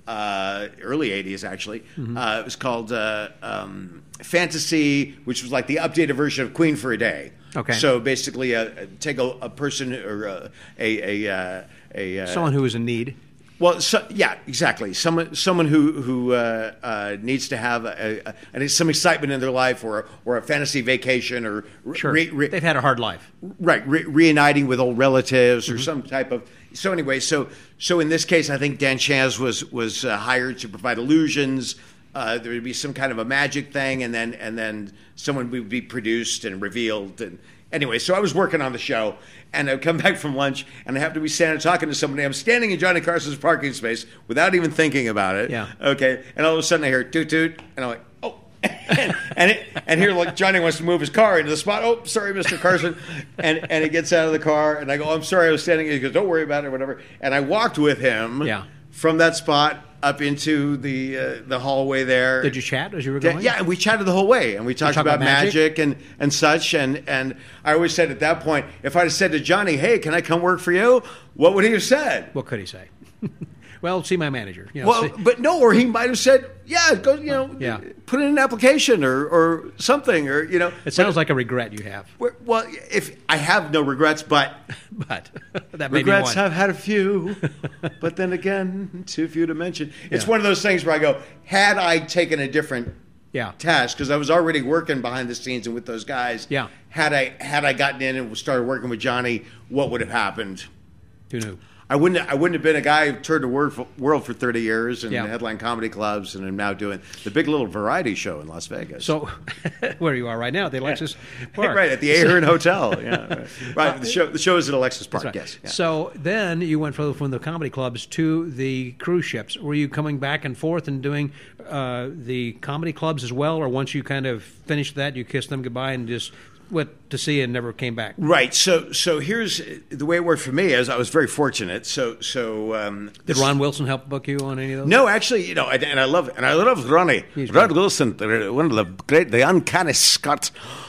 uh, early eighties actually. Mm-hmm. Uh, it was called uh, um, Fantasy, which was like the updated version of Queen for a Day. Okay. So basically, uh, take a, a person or a a a, uh, a uh, Someone who was in need. Well, so, yeah, exactly. Someone, someone who who uh, uh, needs to have a, a, a, some excitement in their life, or or a fantasy vacation, or re- Sure. re- re- They've had a hard life. right, re- reuniting with old relatives, or Mm-hmm. some type of. So anyway, so so in this case, I think Dan Chaz was was uh, hired to provide illusions. Uh, there would be some kind of a magic thing, and then and then someone would be produced and revealed. And anyway, so I was working on the show, and I'd come back from lunch, and I have to be standing talking to somebody. I'm standing in Johnny Carson's parking space without even thinking about it. Yeah. Okay. And all of a sudden, I hear toot toot, and I'm like, oh. and it, and here, like Johnny wants to move his car into the spot. Oh, sorry, Mister Carson. And and he gets out of the car, and I go, I'm sorry, I was standing. He goes, don't worry about it, or whatever. And I walked with him. Yeah. From that spot up into the uh, the hallway there. Did you chat as you were Yeah, going? yeah, and we chatted the whole way, and we talked talked about, about magic, magic? and, and such, and, and I always said at that point, if I'd have said to Johnny, hey, can I come work for you, what would he have said? What could he say? Well, see my manager. You know, Well, see- but no, or he might have said, yeah, go, you know, Yeah. put in an application or, or something, or, you know. it sounds like a regret you have. Well, well, if I have no regrets, but But that may regrets be one. have had a few, but then again, too few to mention. It's Yeah. one of those things where I go, had I taken a different Yeah. task, because I was already working behind the scenes and with those guys. Yeah. Had I had I gotten in and started working with Johnny, what would have happened? Who knew? I wouldn't. I wouldn't have been a guy who toured the world for, world for thirty years and Yeah. headline comedy clubs, and I'm now doing the Big Little Variety Show in Las Vegas. So, where you are right now, the Alexis Park. right at the Ahern Hotel. Yeah, right. right. The show. The show is at Alexis Park. That's right. Yes. Yeah. So then you went from, from the comedy clubs to the cruise ships. Were you coming back and forth and doing uh, the comedy clubs as well, or once you kind of finished that, you kissed them goodbye and just went to sea and never came back? Right. So so here's the way it worked for me. Is I was very fortunate. So so um, Did Ron Wilson help book you on any of those? No, actually, you know, and and I love and I love Ronnie. He's Ron great. Wilson, one of the great, the uncanny Scot.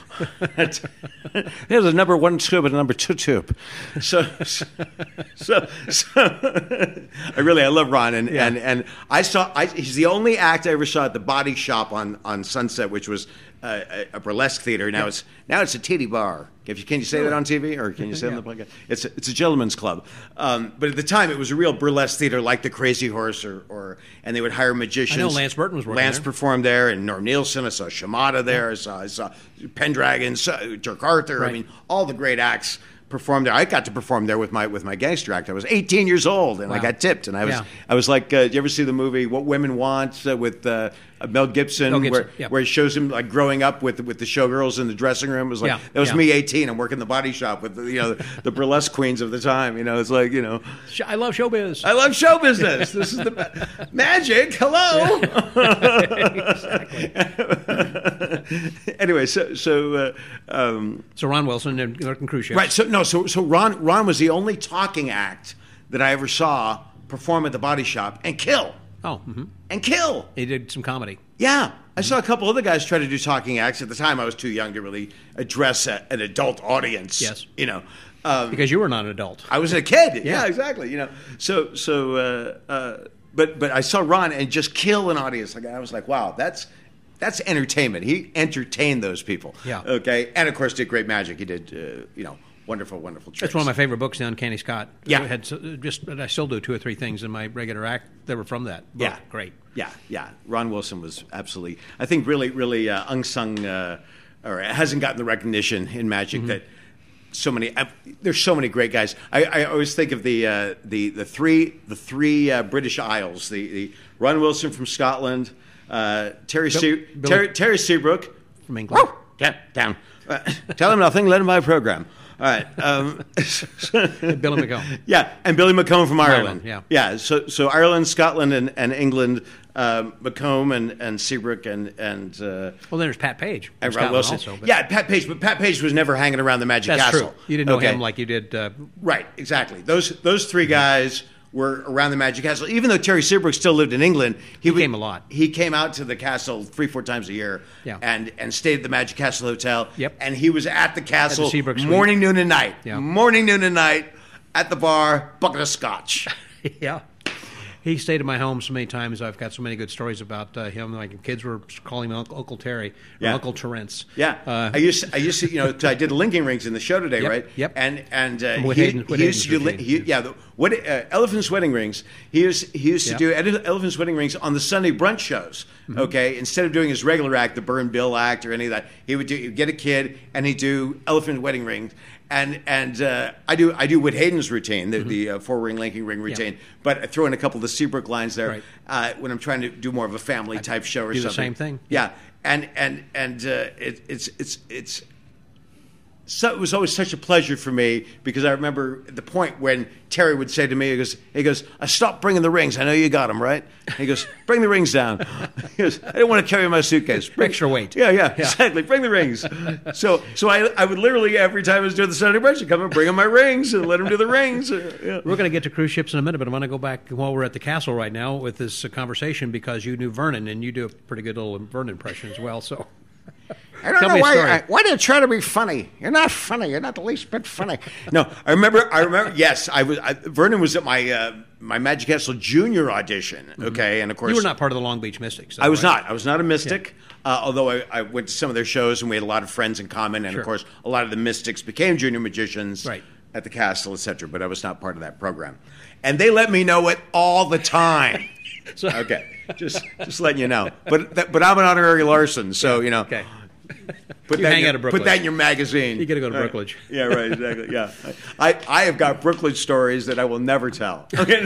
Here's a number one tube and a number two tube. So, so, so, so I really, I love Ron, and Yeah. and and I saw. I, he's the only act I ever saw at the Body Shop on on Sunset, which was uh, a, a burlesque theater. Now it's now it's a titty bar. If you, can you say that on T V, or can you say it on the podcast? It's a, it's a gentleman's club. Um, but at the time, it was a real burlesque theater, like the Crazy Horse, or, or and they would hire magicians. I know Lance Burton was working Lance there. performed there, and Norm Nielsen. I saw Shimada there. I saw I saw Pendragon, saw Dirk Arthur. I Right. mean, all the great acts performed there. I got to perform there with my with my gangster act. I was eighteen years old, and I Wow. got tipped. And I was Yeah. I was like, uh, did you ever see the movie What Women Want uh, with uh, Mel Gibson, Mel Gibson, where yeah. where he shows him like growing up with with the showgirls in the dressing room? It was like Yeah, that was yeah. me, eighteen. I'm working the Body Shop with the, you know the, the burlesque queens of the time. You know, it's like you know. Sh- I love showbiz. I love show business. This is the ma- magic. Hello. Anyway, so so uh, um, So Ron Wilson and American Cruise Ships. right. So no. So so Ron Ron was the only talking act that I ever saw perform at the Body Shop and kill Oh, mm-hmm. and kill. He did some comedy. Yeah. I saw a couple other guys try to do talking acts. At the time, I was too young to really address a, an adult audience. Yes. You know. Um, Because you were not an adult. I was a kid. Yeah, Yeah. exactly. You know, so so, uh, uh, but but I saw Ron and just kill an audience. Like I was like, wow, that's that's entertainment. He entertained those people. Yeah. Okay, and of course did great magic. He did, uh, you know, wonderful, wonderful tricks. That's one of my favorite books, The Uncanny Scott. Yeah. I had so- just, I still do two or three things in my regular act that were from that book. Yeah. Great. Yeah, yeah. Ron Wilson was absolutely, I think, really, really uh, unsung, uh, or hasn't gotten the recognition in Magic Mm-hmm. that so many. Uh, there's so many great guys. I, I always think of the uh, the the three the three uh, British Isles. The, the Ron Wilson from Scotland, uh, Terry Bill- Se- Billy- Terry, Terry Seabrook From England. Woo! Get down. Uh, tell him nothing. Let him buy a program. All right. Um, Billy McComb. Yeah, and Billy McComb from Ireland. Ireland, yeah. yeah. So, so Ireland, Scotland, and, and England, um, McComb and, and Seabrook and and uh, Well, then there's Pat Page. from and Ron Scotland Wilson. Also, but yeah, Pat Page, but Pat Page was never hanging around the Magic that's Castle. true. You didn't know Okay. him like you did. Uh, Right, exactly. Those those three guys were around the Magic Castle. Even though Terry Seabrook still lived in England, he, would- came a lot. He came out to the castle three, four times a year, Yeah. and and stayed at the Magic Castle Hotel. Yep. And he was at the castle Seabrook Suite. morning, noon, and night. Yeah. Morning, noon, and night at the bar, bucket of scotch. yeah. He stayed in my home so many times. I've got so many good stories about uh, him. Like kids were calling him Uncle, Uncle Terry or Yeah. Uncle Terence. Yeah, Uh, I used I used to you know I did linking rings in the show today, Yep, right? yep. And and uh, Whit he, Hayden- Whit he used to do Hayden's li- he, routine. yeah the what uh, Elephant's Wedding Rings. He used he used to Yep. do Ele- Elephant's Wedding Rings on the Sunday brunch shows. Mm-hmm. Okay, instead of doing his regular act, the Burn Bill act or any of that, he would do he'd get a kid and he'd do Elephant Wedding Rings. And and uh, I do I do Whit Hayden's routine, the, the uh, four ring linking ring routine, but I throw in a couple of the Seabrook lines there Right. uh, when I'm trying to do more of a family type show or do the something. same thing. Yeah, and and and uh, it, it's it's it's. So it was always such a pleasure for me because I remember the point when Terry would say to me, he goes, he goes, "I stopped bringing the rings. I know you got them, right?" He goes, "Bring the rings down." He goes, "I didn't want to carry my suitcase. Bring, Extra weight. Yeah, yeah, exactly. Bring the rings. So, so I, I would literally every time I was doing the Sunday brunch, I'd come and bring him my rings and let him do the rings. Uh, yeah. We're going to get to cruise ships in a minute, but I want to go back while we're at the castle right now with this uh, conversation because you knew Vernon, and you do a pretty good little Vernon impression as well. So, I don't Tell know me a why. story. I, why do you try to be funny? You're not funny. You're not the least bit funny. No, I remember. I remember. Yes, I was. I, Vernon was at my uh, my Magic Castle Junior audition. Okay, and of course you were not part of the Long Beach Mystics. Though, I was right? not. I was not a mystic. Uh, although I, I went to some of their shows and we had a lot of friends in common, and Sure. of course, a lot of the mystics became junior magicians Right. at the castle, et cetera. But I was not part of that program, and they let me know it all the time. So- Okay, just just letting you know. But that, but I'm an honorary Larson, so you know. Okay. Put You that hang in your, out of put Brookledge. that in your magazine. You gotta go to Right. Brookledge. Yeah, right. Exactly. Yeah, I, I have got Brookledge stories that I will never tell. Okay,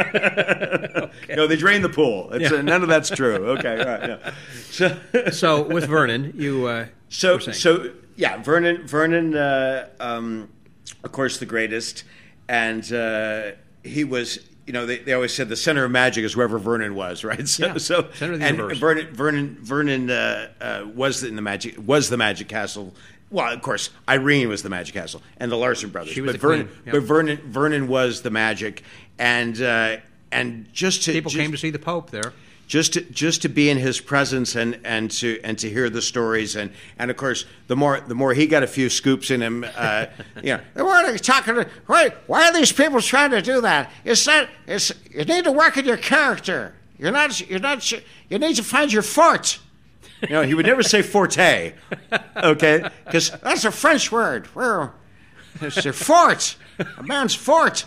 no, no, they drained the pool. It's, Yeah. uh, none of that's true. Okay, all right. Yeah. So, So with Vernon, you uh, so, were saying. so yeah, Vernon, Vernon, uh, um, of course, the greatest, and uh, he was. You know, they, they always said the center of magic is wherever Vernon was, right? So, Yeah, so center of the and universe. Vernon, Vernon, Vernon uh, uh, was in the magic was the Magic Castle. Well, of course, Irene was the Magic Castle, and the Larson brothers. She was but the Vernon, queen, yep. but Vernon, Vernon was the magic, and uh, and just to people just, came to see the Pope there. just to, just to be in his presence and, and to and to hear the stories and, and of course the more the more he got a few scoops in him, uh, you know. What are you talking to? Why, why are these people trying to do that? It's not. It's you need to work on your character. You're not. You're not. You need to find your fort. You know, he would never say forte, okay? Because That's a French word. Where? It's your fort. A man's fort.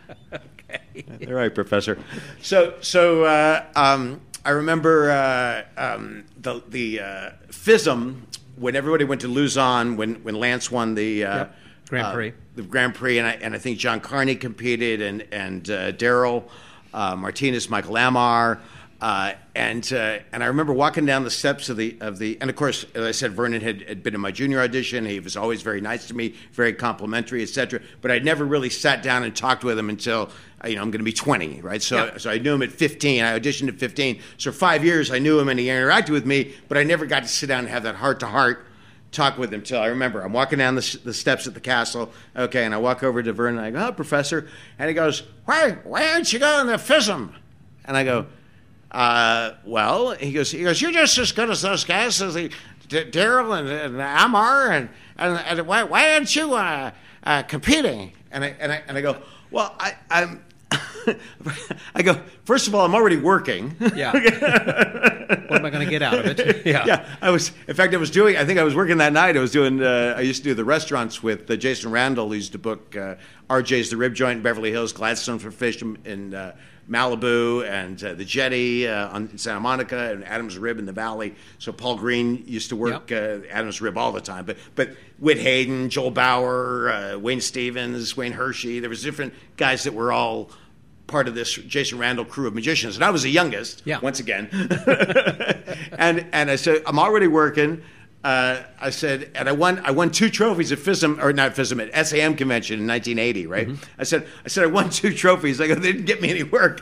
all right, Professor. So so uh, um, I remember uh, um, the the uh, F I S M when everybody went to Luzon when, when Lance won the uh, Yep. Grand uh, Prix. the Grand Prix, and I and I think John Carney competed, and and uh, Daryl uh, Martinez, Michael Amar. Uh, and uh, and I remember walking down the steps of the of the and of course, as I said, Vernon had, had been in my junior audition. He was always very nice to me, very complimentary, et cetera. But I'd never really sat down and talked with him until you know I'm going to be twenty, right? So Yeah. so I knew him at fifteen. I auditioned at fifteen. So for five years I knew him and he interacted with me, but I never got to sit down and have that heart to heart talk with him till I remember I'm walking down the, the steps at the castle. Okay, and I walk over to Vernon and I go, "Oh, Professor," and he goes, Why? Why aren't you going to F I S M? and I go, uh, well, he goes, he goes, You're just as good as those guys, as the D- Daryl and, and Amar, and and, and why why aren't you uh, uh, competing? and I and I and I go, well, I, I'm, I go, first of all, I'm already working. Yeah. What am I going to get out of it? Yeah. Yeah. I was, in fact, I was doing, I think I was working that night. I was doing, uh, I used to do the restaurants with uh, Jason Randall. He used to book uh, R J's The Rib Joint in Beverly Hills, Gladstone for Fish in, in uh, Malibu, and uh, the Jetty uh, on Santa Monica, and Adam's Rib in the Valley. So Paul Green used to work Yep. uh, Adam's Rib all the time. But but Whit Hayden, Joel Bauer, uh, Wayne Stevens, Wayne Hershey, there was different guys that were all part of this Jason Randall crew of magicians. And I was the youngest, Yeah. once again. and and I said, I'm already working. Uh, I said, and I won. I won two trophies at FISM, or not FISM, at S A M convention in nineteen eighty. Right? Mm-hmm. I said, I said, I won two trophies. I go, they didn't get me any work.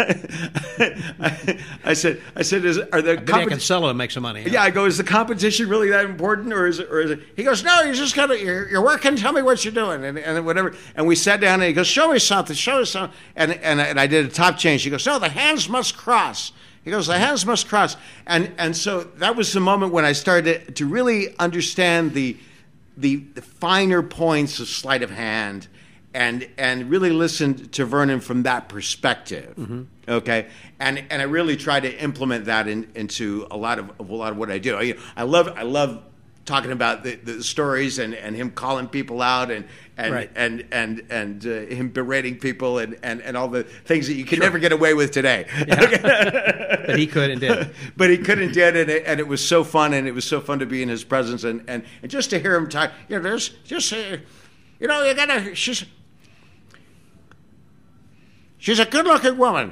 I, I said, I said, is are the Maybe I can sell it and make some money. huh? yeah, I go, is the competition really that important, or is it? Or is it? He goes, no, you just got to, you're, you're working, tell me what you're doing. And, and whatever. And we sat down, and he goes, show me something, show me something. And and and I did a top change. He goes, no, the hands must cross. He goes, the hands must cross. And and so that was the moment when I started to, to really understand the, the the finer points of sleight of hand, and and really listened to Vernon from that perspective. Mm-hmm. Okay, and and I really tried to implement that in, into a lot of a lot of what I do. I, I love I love talking about the, the stories and, and him calling people out and and Right. and and and uh, him berating people and, and, and all the things that you can never get away with today. But he could and did. But he could and did, and it, and it was so fun, and it was so fun to be in his presence, and, and, and just to hear him talk. You know, there's just, uh, you know, you got to, she's, she's a good-looking woman.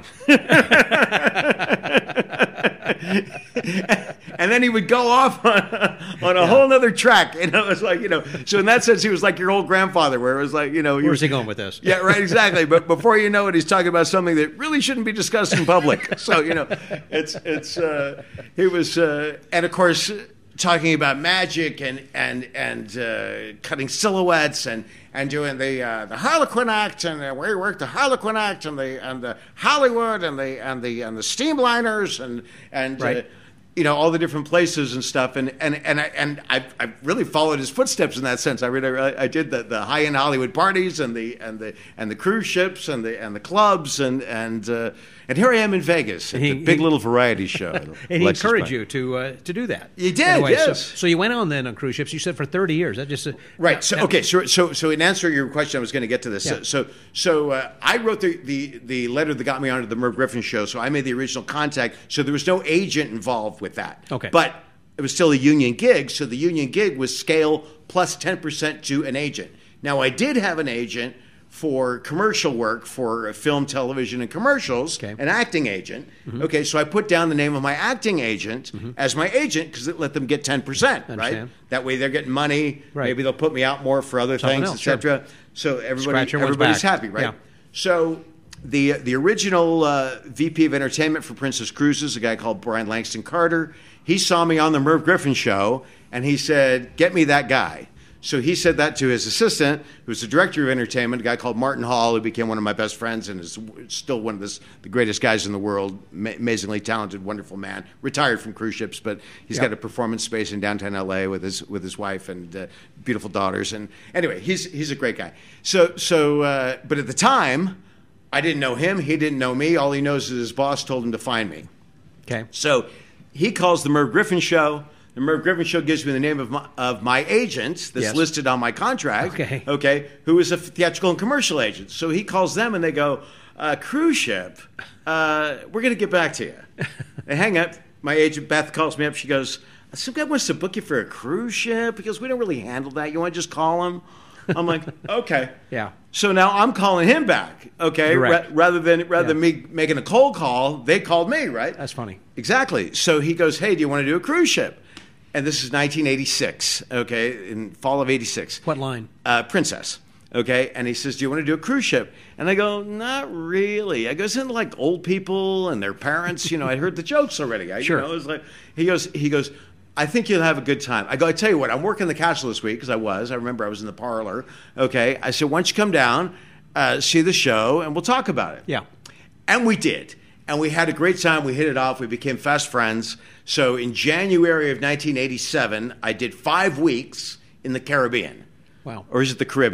And then he would go off on, on a Yeah. whole other track. You know, it was like, you know, so in that sense, he was like your old grandfather, where it was like, you know, Where's he going with this? Yeah, right, exactly. But before you know it, he's talking about something that really shouldn't be discussed in public. So, you know, it's, it's, uh, he was, uh, and of course, talking about magic and, and, and, uh, cutting silhouettes and, and doing the, uh, the Harlequin Act, and uh, where he worked the Harlequin Act, and the and the Hollywood, and the and the and the steamliners, and and Right. uh, you know, all the different places and stuff, and and and I and I I really followed his footsteps in that sense. I really I, I did the, the high end Hollywood parties and the and the and the cruise ships and the and the clubs and and uh, and here I am in Vegas at He- the Big he- Little Variety Show. And he encouraged you to uh, to do that. He did, In a way. So- yes. So, you went on then on cruise ships. You said for thirty years. That just uh, Right. So that- okay. So so so in answer to your question, I was going to get to this. Yeah. So so, so uh, I wrote the, the the letter that got me onto the Merv Griffin show. So I made the original contact. So there was no agent involved with that. Okay. But it was still a union gig. So the union gig was scale plus ten percent to an agent. Now I did have an agent for commercial work for film, television, and commercials, Okay. an acting agent. Okay, so I put down the name of my acting agent as my agent because it let them get ten percent, right? Understand. That way they're getting money. Right. Maybe they'll put me out more for other Something things, else, sure. et cetera. So everybody, Scratch everyone's everybody's back. happy, right? Yeah. So the the original uh, V P of entertainment for Princess Cruises, a guy called Brian Langston Carter, he saw me on the Merv Griffin show, and he said, "Get me that guy." So he said that to his assistant, who was the director of entertainment, a guy called Martin Hall, who became one of my best friends and is still one of the, the greatest guys in the world, ma- amazingly talented, wonderful man, retired from cruise ships, but he's Yep. got a performance space in downtown L A with his with his wife and uh, beautiful daughters. And anyway, he's he's a great guy. So so, uh, but at the time, I didn't know him. He didn't know me. All he knows is his boss told him to find me. Okay. So he calls the Merv Griffin show. The Merv Griffin show gives me the name of my, of my agent that's Yes. listed on my contract. Okay. Okay. Who is a theatrical and commercial agent. So he calls them and they go, uh, cruise ship, uh, we're going to get back to you. They hang up. My agent, Beth, calls me up. She goes, some guy wants to book you for a cruise ship. He goes, we don't really handle that. You want to just call him? I'm like, okay. Yeah. So now I'm calling him back, okay? Ra- Direct. rather than rather Yeah. than me making a cold call, they called me, right? That's funny. Exactly. So he goes, hey, do you want to do a cruise ship? And this is nineteen eighty-six, okay, in fall of eighty-six. What line? Uh, Princess, okay? And he says, do you want to do a cruise ship? And I go, not really. I go, isn't it like old people and their parents? You know, I heard the jokes already. I, Sure. You know, it was like, he goes, he goes, I think you'll have a good time. I go, I tell you what, I'm working the castle this week because I was. I remember I was in the parlor, okay? I said, why don't you come down, uh, see the show, and we'll talk about it. Yeah. And we did. And we had a great time. We hit it off. We became fast friends. So in January of nineteen eighty-seven, I did five weeks in the Caribbean. Wow. Or is it the Caribbean?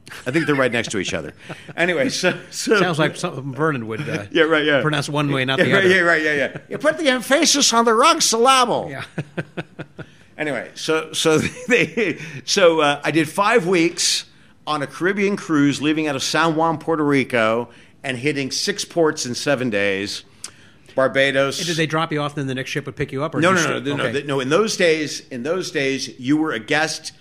I think they're right next to each other. Anyway, so, so Sounds like something Vernon would uh, yeah, right, yeah. pronounce one way, not yeah, the right, other. Yeah, right, yeah, yeah. You put the emphasis on the wrong syllable. Yeah. Anyway, so so they so uh, I did five weeks on a Caribbean cruise, leaving out of San Juan, Puerto Rico, and hitting six ports in seven days. Barbados. And did they drop you off, and then the next ship would pick you up? Or No, just, no, no, no, okay. no, no. In those days, in those days, you were a guest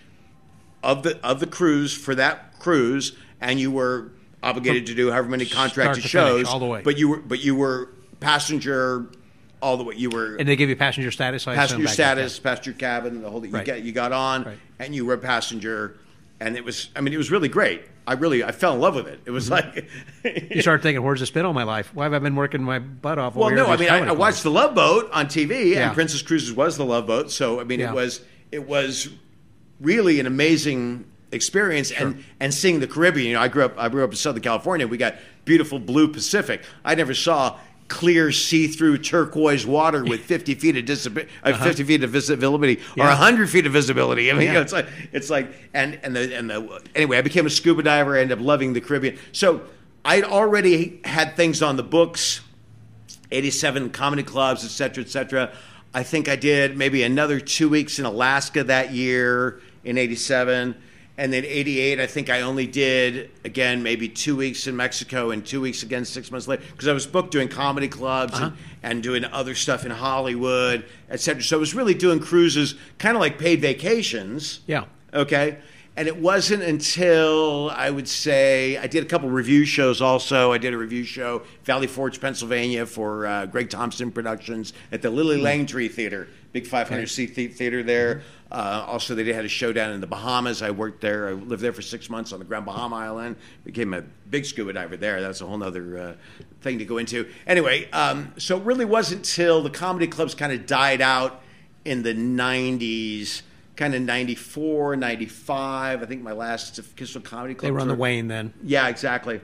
of the of the cruise for that cruise, and you were obligated to do however many contracted to finish, shows all the way. But you were, but you were passenger all the way. You were And they give you passenger status. I assume, passenger back status, then. passenger cabin, the whole thing. You Right. got you got on, Right. and you were a passenger, and it was. I mean, it was really great. I really, I fell in love with it. It was like You start thinking, "Where's this been all my life? Why have I been working my butt off?" Well, over no, here I at mean, these I, comedy I watched clubs? The Love Boat on T V, Yeah. and Princess Cruises was The Love Boat. So, I mean, Yeah. it was it was really an amazing experience, and and seeing the Caribbean. You know, I grew up I grew up in Southern California. We got beautiful blue Pacific. I never saw clear, see-through turquoise water with fifty feet of disab- uh, fifty feet of visibility, or Yeah. a hundred feet of visibility. I mean, you Yeah. know, it's like it's like and and the and the anyway. I became a scuba diver. I ended up loving the Caribbean. So I'd already had things on the books. eighty-seven comedy clubs, et cetera, et cetera. I think I did maybe another two weeks in Alaska that year in eighty-seven. And then eighty-eight, I think I only did, again, maybe two weeks in Mexico and two weeks again six months later. Because I was booked doing comedy clubs Uh-huh. and, and doing other stuff in Hollywood, et cetera. So I was really doing cruises, kind of like paid vacations. Yeah. Okay. And it wasn't until I would say I did a couple review shows also. I did a review show, Valley Forge, Pennsylvania, for uh, Greg Thompson Productions at the Lily Langtry Theater, big five hundred seat the- theater there. Uh, also, they had a show down in the Bahamas. I worked there. I lived there for six months on the Grand Bahama Island. Became a big scuba diver there. That's a whole other uh, thing to go into. Anyway, um, so it really wasn't till the comedy clubs kind of died out in the nineties. Kind of ninety-four, ninety-five. I think my last official comedy club. They were on the tour- wane then. Yeah, exactly.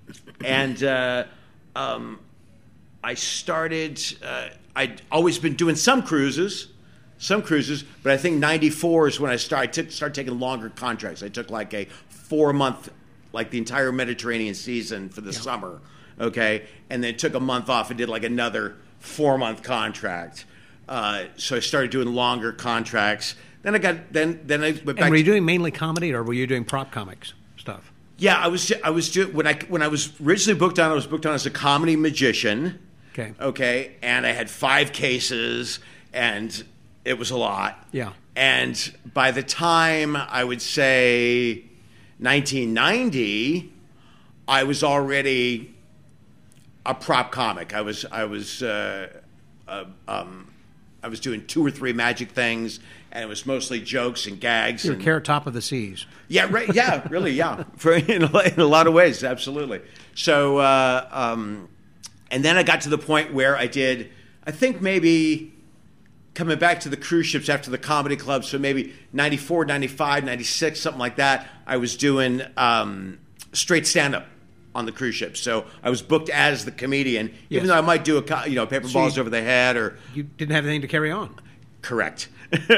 And uh, um, I started. Uh, I'd always been doing some cruises, some cruises, but I think ninety-four is when I started. I took, started taking longer contracts. I took like a four month, like the entire Mediterranean season for the summer. Okay, and then took a month off and did like another four month contract. Uh, so I started doing longer contracts. Then I got then then I went back. And were you to- doing mainly comedy, or were you doing prop comics stuff? Yeah, I was. I was doing when I when I was originally booked on. I was booked on as a comedy magician. Okay. Okay, and I had five cases, and it was a lot. Yeah. And by the time I would say nineteen ninety, I was already a prop comic. I was. I was. Uh, uh, um, I was doing two or three magic things, and it was mostly jokes and gags. You're and, Carrot Top of the Seas. yeah, right. Yeah, really. Yeah, for in a, in a lot of ways, absolutely. So, uh, um, and then I got to the point where I did. I think maybe coming back to the cruise ships after the comedy club. So maybe ninety-four, ninety-five, ninety-six, something like that. I was doing um, straight stand up on the cruise ship. So I was booked as the comedian, Yes. even though I might do a co- you know paper So balls you- over the head or You didn't have anything to carry on. correct.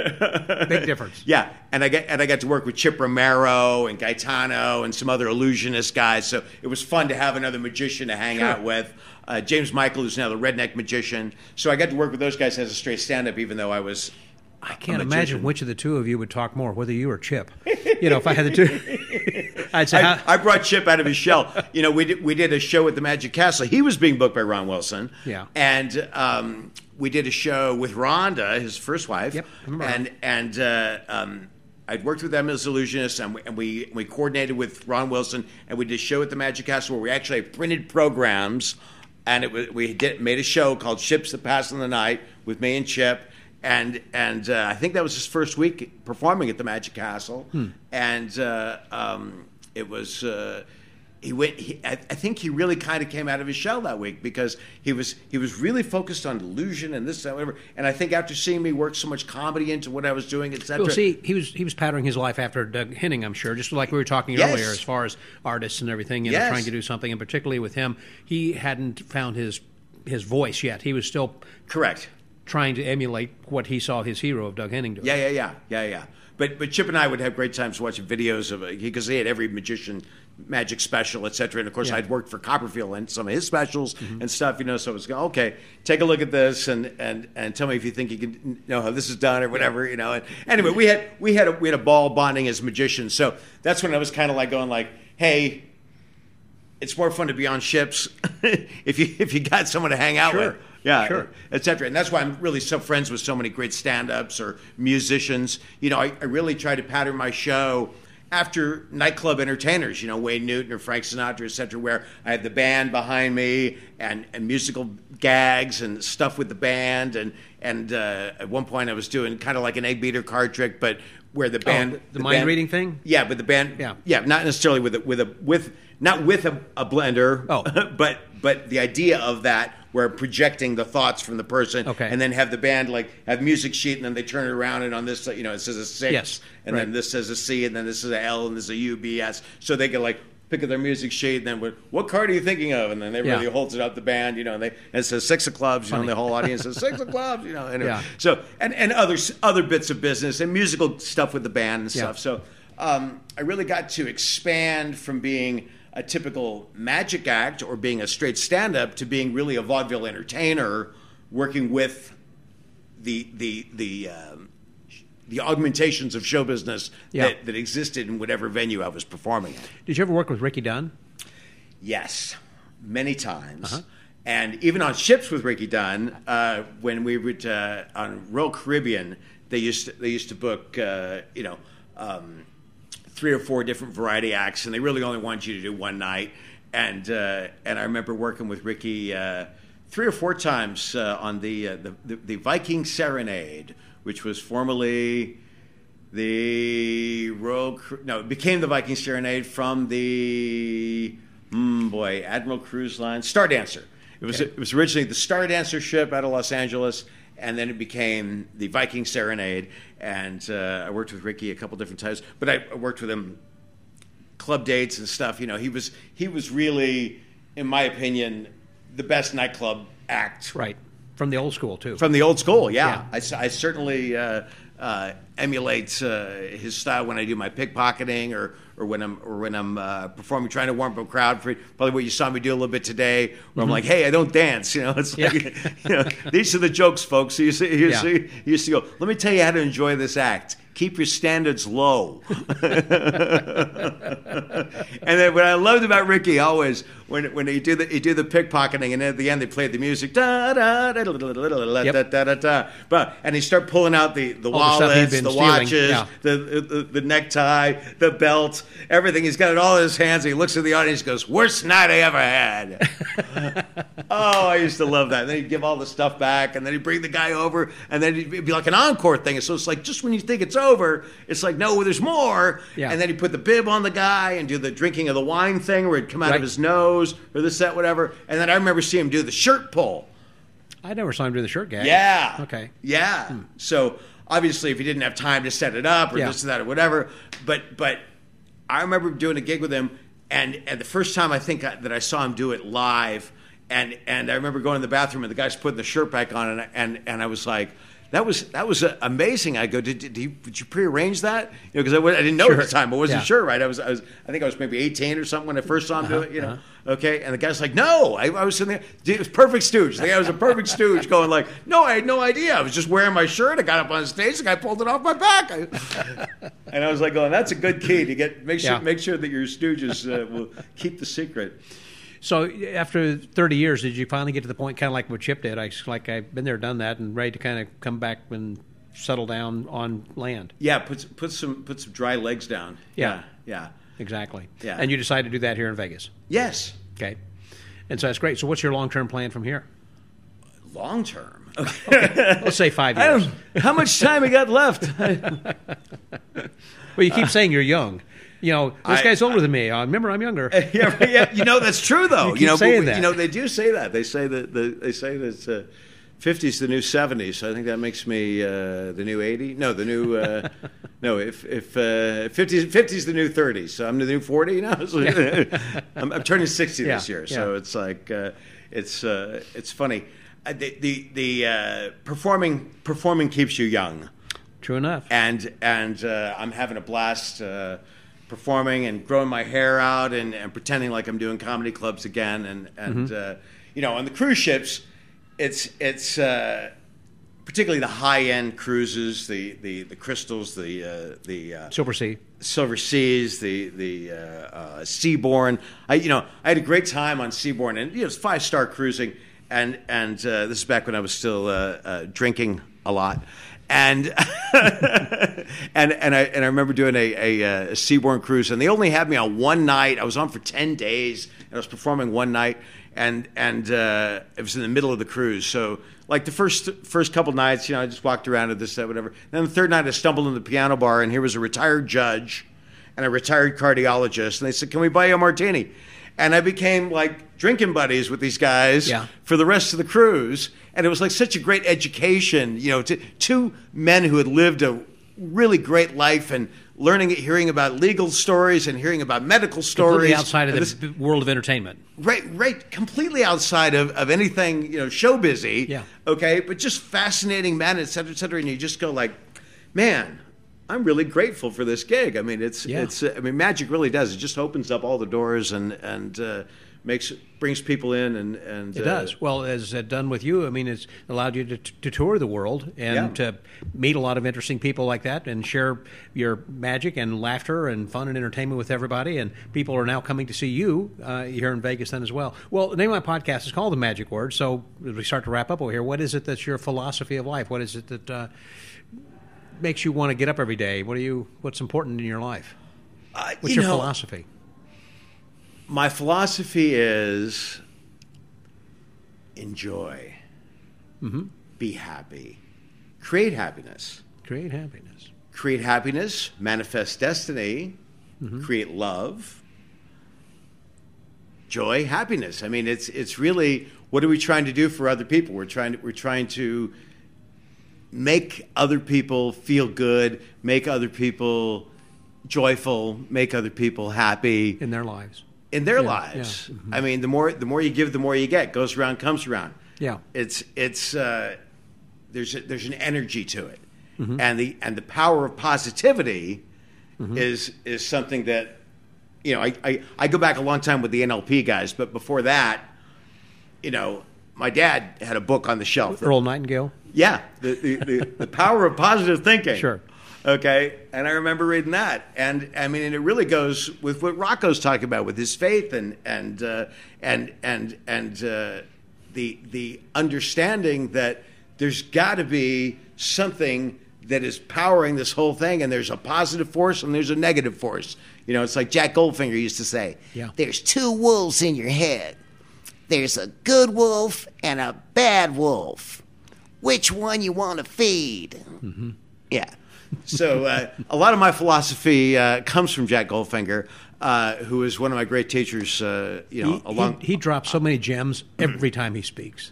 Big difference. Yeah, and I got and I got to work with Chip Romero and Gaetano and some other illusionist guys. So it was fun to have another magician to hang out with. Uh, James Michael, who's now the redneck magician. So I got to work with those guys as a straight stand-up, even though I was. I can't a imagine magician. which of the two of you would talk more, whether you or Chip. You know, if I had the two, I'd say, I, how, I brought Chip out of his shell. You know, we did, we did a show at the Magic Castle. He was being booked by Ron Wilson. Yeah. And um, we did a show with Rhonda, his first wife. Yep, I remember And and uh, um, I'd worked with them as illusionists, and we, and we we coordinated with Ron Wilson, and we did a show at the Magic Castle where we actually printed programs, and it was, we did made a show called Ships That Pass in the Night with me and Chip. And and uh, I think that was his first week performing at the Magic Castle, Hmm. and uh, um, it was uh, he went. He, I, I think he really kind of came out of his shell that week because he was he was really focused on illusion and this and whatever. And I think after seeing me work so much comedy into what I was doing, et cetera. well, see, he was he was patterning his life after Doug Henning, I'm sure, just like we were talking Yes. earlier, as far as artists and everything, you know, Yes. trying to do something, and particularly with him, he hadn't found his his voice yet. He was still Correct. trying to emulate what he saw his hero of Doug Henning doing. Yeah, yeah, yeah, yeah, yeah. But but Chip and I would have great times watching videos of it because they had every magician magic special, et cetera. And of course, Yeah. I'd worked for Copperfield and some of his specials Mm-hmm. and stuff, you know. So it was go, okay, take a look at this and, and, and tell me if you think you can know how this is done or whatever, you know. And anyway, we had we had a, we had a ball bonding as magicians. So that's when I was kind of like going like, hey, it's more fun to be on ships if you if you got someone to hang out Sure. with. Yeah, Sure. et cetera. And that's why I'm really so friends with so many great stand-ups or musicians. You know, I, I really try to pattern my show after nightclub entertainers, you know, Wayne Newton or Frank Sinatra, et cetera, where I had the band behind me and, and musical gags and stuff with the band. And, and uh, at one point I was doing kind of like an egg beater card trick, but where the band... Oh, the, the mind band, reading thing? Yeah, but the band... Yeah. Yeah, not necessarily with a, with a... with not with a, a blender, Oh. but but the idea of that, where projecting the thoughts from the person, Okay. and then have the band like have music sheet, and then they turn it around, and on this, you know, it says a six, Yes, and right. then this says a C, and then this is a L, and this is a U, B, S, so they can like pick up their music sheet, and then what, what card are you thinking of? And then everybody Yeah. holds it up the band, you know, and they and it says six of clubs, you know, and the whole audience says six of clubs, you know, and Yeah. so and and other other bits of business and musical stuff with the band and Yeah. stuff. So um, I really got to expand from being a typical magic act or being a straight stand-up to being really a vaudeville entertainer, working with the the the um, the augmentations of show business Yeah. that, that existed in whatever venue I was performing in. Did you ever work with Ricky Dunn? Yes, many times. Uh-huh. And even on ships with Ricky Dunn, uh, when we would uh, on Royal Caribbean, they used to, they used to book uh, you know um, three or four different variety acts, and they really only wanted you to do one night. And uh, and I remember working with Ricky uh, three or four times uh, on the, uh, the, the the Viking Serenade, which was formerly the Royal Cru- no, it became the Viking Serenade from the mm, boy Admiral Cruise Line Star Dancer. It was Okay. it was originally the Star Dancer ship out of Los Angeles, and then it became the Viking Serenade. And uh, I worked with Ricky a couple different times, but I worked with him club dates and stuff. You know, he was he was really, in my opinion, the best nightclub act Right. From the old school, too. from the old school. Yeah, Yeah. I, s- I certainly uh, uh, emulate uh, his style when I do my pickpocketing or or when I'm or when I'm uh, performing, trying to warm up a crowd. For probably what you saw me do a little bit today, where I'm like, "Hey, I don't dance." You know, it's like, Yeah. you know, these are the jokes, folks. So you see, you Yeah. see, you see. Go. Let me tell you how to enjoy this act. Keep your standards low. And then what I loved about Ricky always when when he do the he do the pickpocketing, and at the end they played the music da da da da da da Yep. da da da da. But and he start pulling out the the All the stuff he'd wallets, been the stealing, watches, yeah. the, the the necktie, the belt, everything. He's got it all in his hands. He looks at the audience, and goes, "Worst night I ever had." Oh, I used to love that. And then he'd give all the stuff back, and then he'd bring the guy over, and then it'd be like an encore thing. So it's like just when you think it's over, it's like, no, there's more. Yeah. And then he'd put the bib on the guy and do the drinking of the wine thing where it'd come out Right. of his nose or this, that, whatever. And then I remember seeing him do the shirt pull. I never saw him do the shirt gag. Yeah. Okay. Yeah. So obviously, if he didn't have time to set it up or Yeah. this or that or whatever, but but I remember doing a gig with him, and and the first time I think I, that I saw him do it live, and and I remember going to the bathroom and the guy's putting the shirt back on, and and and I was like. That was that was uh, amazing. I go, did, did, you, did you prearrange that? You know, because I, wa- I didn't know Sure. at the time. I wasn't Yeah. sure, right? I was, I was, I think I was maybe eighteen or something when I first saw him do it. You know, okay. And the guy's like, no, I, I was sitting there. Dude, it was perfect stooge. The guy was a perfect stooge, going like, no, I had no idea. I was just wearing my shirt. I got up on stage. The guy pulled it off my back. I, and I was like, going, that's a good key to get. Make sure Yeah. make sure that your stooges uh, will keep the secret. So after thirty years, did you finally get to the point, kind of like what Chip did? I like I've been there, done that, and ready to kind of come back and settle down on land. Yeah, put put some put some dry legs down. Yeah. yeah. Exactly. Yeah. And you decided to do that here in Vegas. Yes. Okay. And so that's great. So what's your long-term plan from here? Long term. Let's say five I years. don't, how much time we got left? Well, you keep saying you're young. You know, this I- guy's older than me. Uh, remember, I'm younger. yeah, yeah, you know that's true though. You keep know, but saying we- that. You know, they do say that. They say that the, they say that uh, fifty's the new seventy. So I think that makes me uh, the new eighty. No, the new uh, no. If if uh, fifty fifty's the new thirty, so I'm the new forty now. So I'm, I'm turning sixty this Yeah, year, so yeah. it's like uh, it's uh, it's funny. uh, the the, the uh, performing performing keeps you young. True enough. And and uh, I'm having a blast uh, performing and growing my hair out and, and pretending like I'm doing comedy clubs again. And and mm-hmm. uh, you know, on the cruise ships, it's it's uh, particularly the high end cruises, the, the, the Crystals, the uh, the uh, Silver Sea, Silver Seas, the the uh, uh, Seabourn. I you know I had a great time on Seabourn, and you know, it's five star cruising. And and uh, this is back when I was still uh, uh, drinking a lot. And and and I and I remember doing a, a, a Seabourn cruise, and they only had me on one night. I was on for ten days, and I was performing one night, and and uh, it was in the middle of the cruise. So like the first first couple nights, you know, I just walked around at this, that, whatever. Then the third night, I stumbled in the piano bar, and here was a retired judge and a retired cardiologist, and they said, "Can we buy you a martini?" And I became like drinking buddies with these guys yeah. for the rest of the cruise. And it was like such a great education, you know, to two men who had lived a really great life and learning, hearing about legal stories and hearing about medical stories. Completely outside of the this, world of entertainment. Right, right, completely outside of, of anything, you know, show busy. Yeah. Okay, but just fascinating men, et cetera, et cetera. And you just go like, man, I'm really grateful for this gig. I mean, it's yeah. it's. I mean, magic really does. It just opens up all the doors and and uh, makes brings people in and and it uh, does. Well, as uh, done with you, I mean, it's allowed you to, to tour the world and Yeah. to meet a lot of interesting people like that and share your magic and laughter and fun and entertainment with everybody. And people are now coming to see you uh, here in Vegas then as well. Well, the name of my podcast is called The Magic Word. So as we start to wrap up over here, what is it that's your philosophy of life? What is it that uh, makes you want to get up every day? What are you? What's important in your life? Uh, What's you your know, philosophy? My philosophy is enjoy, Mm-hmm. be happy, create happiness, Create happiness. create happiness, manifest destiny, Mm-hmm. create love, joy, happiness. I mean, it's it's really what are we trying to do for other people? We're trying to we're trying to make other people feel good, make other people joyful, make other people happy In their lives. in their Yeah, lives. yeah. Mm-hmm. I mean, the more the more you give, the more you get. Goes around, comes around. Yeah. It's it's uh, there's a, there's an energy to it, Mm-hmm. and the and the power of positivity is is something that you know. I, I I go back a long time with the N L P guys, but before that, you know, my dad had a book on the shelf. Earl Nightingale. Yeah, the, the, the, the power of positive thinking. Sure. Okay, and I remember reading that, and I mean, and it really goes with what Rocco's talking about with his faith and and uh, and and and uh, the the understanding that there's got to be something that is powering this whole thing, and there's a positive force and there's a negative force. You know, it's like Jack Goldfinger used to say. Yeah. There's two wolves in your head. There's a good wolf and a bad wolf. Which one you want to feed? Mm-hmm. Yeah. So uh, a lot of my philosophy uh, comes from Jack Goldfinger, uh, who is one of my great teachers. Uh, you know, He, along he, he drops so many gems every time he speaks.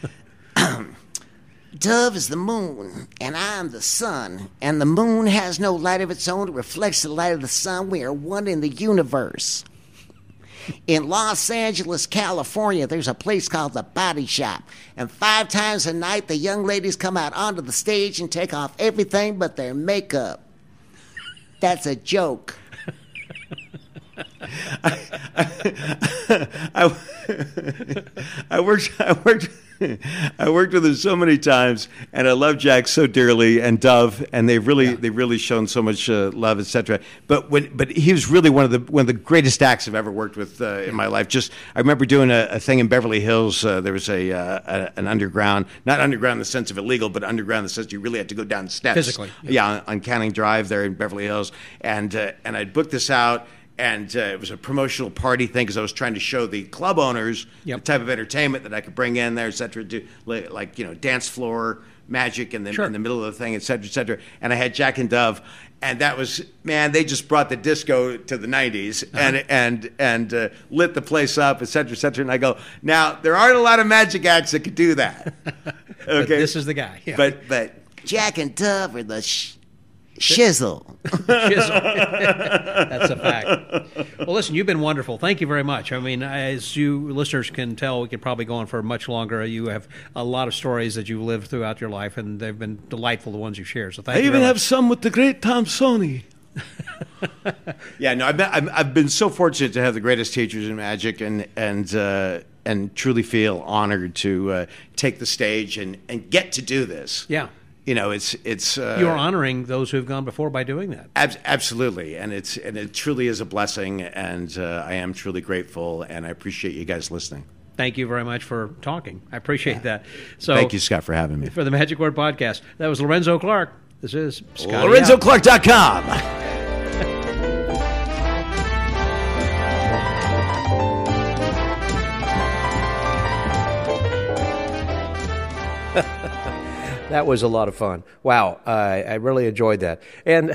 Dove is the moon, and I'm the sun. And the moon has no light of its own. It reflects the light of the sun. We are one in the universe. In Los Angeles, California, there's a place called the Body Shop. And five times a night, the young ladies come out onto the stage and take off everything but their makeup. That's a joke. I, I, I worked. I worked. I worked with him so many times, and I love Jack so dearly, and Dove, and they've really, Yeah. they've really shown so much uh, love, et cetera. But when, but he was really one of the one of the greatest acts I've ever worked with uh, in my life. Just, I remember doing a, a thing in Beverly Hills. Uh, there was a, uh, a an underground, not underground in the sense of illegal, but underground in the sense you really had to go down the steps. Physically, yeah. Yeah, on, on Canning Drive there in Beverly Hills, and uh, and I'd booked this out. And uh, it was a promotional party thing because I was trying to show the club owners Yep. the type of entertainment that I could bring in there, et cetera, do, li- like, you know, dance floor magic in the, Sure. in the middle of the thing, et cetera, et cetera. And I had Jack and Dove, and that was, man, they just brought the disco to the nineties and and and uh, lit the place up, et cetera, et cetera. And I go, now, there aren't a lot of magic acts that could do that. Okay? But this is the guy. Yeah. But, but Jack and Dove are the sh- Shizzle. Shizzle. That's a fact. Well, listen, you've been wonderful. Thank you very much. I mean, as you listeners can tell, we could probably go on for much longer. You have a lot of stories that you've lived throughout your life, and they've been delightful, the ones you've shared. So thank I you even very have much. some with the great Tom Sony. Yeah, no, I've been, I've I've been so fortunate to have the greatest teachers in magic, and and uh, and truly feel honored to uh, take the stage and, and get to do this. Yeah. You know, it's it's uh, You're honoring those who've gone before by doing that. ab- absolutely, and it's and it truly is a blessing, and uh, I am truly grateful, and I appreciate you guys listening. Thank you very much for talking. I appreciate that. So, Thank you, Scott, for having me. for the Magic Word Podcast. That was Lorenzo Clark. This is Scotty Lorenzo out. Clark dot com. That was a lot of fun. Wow, uh, I really enjoyed that. And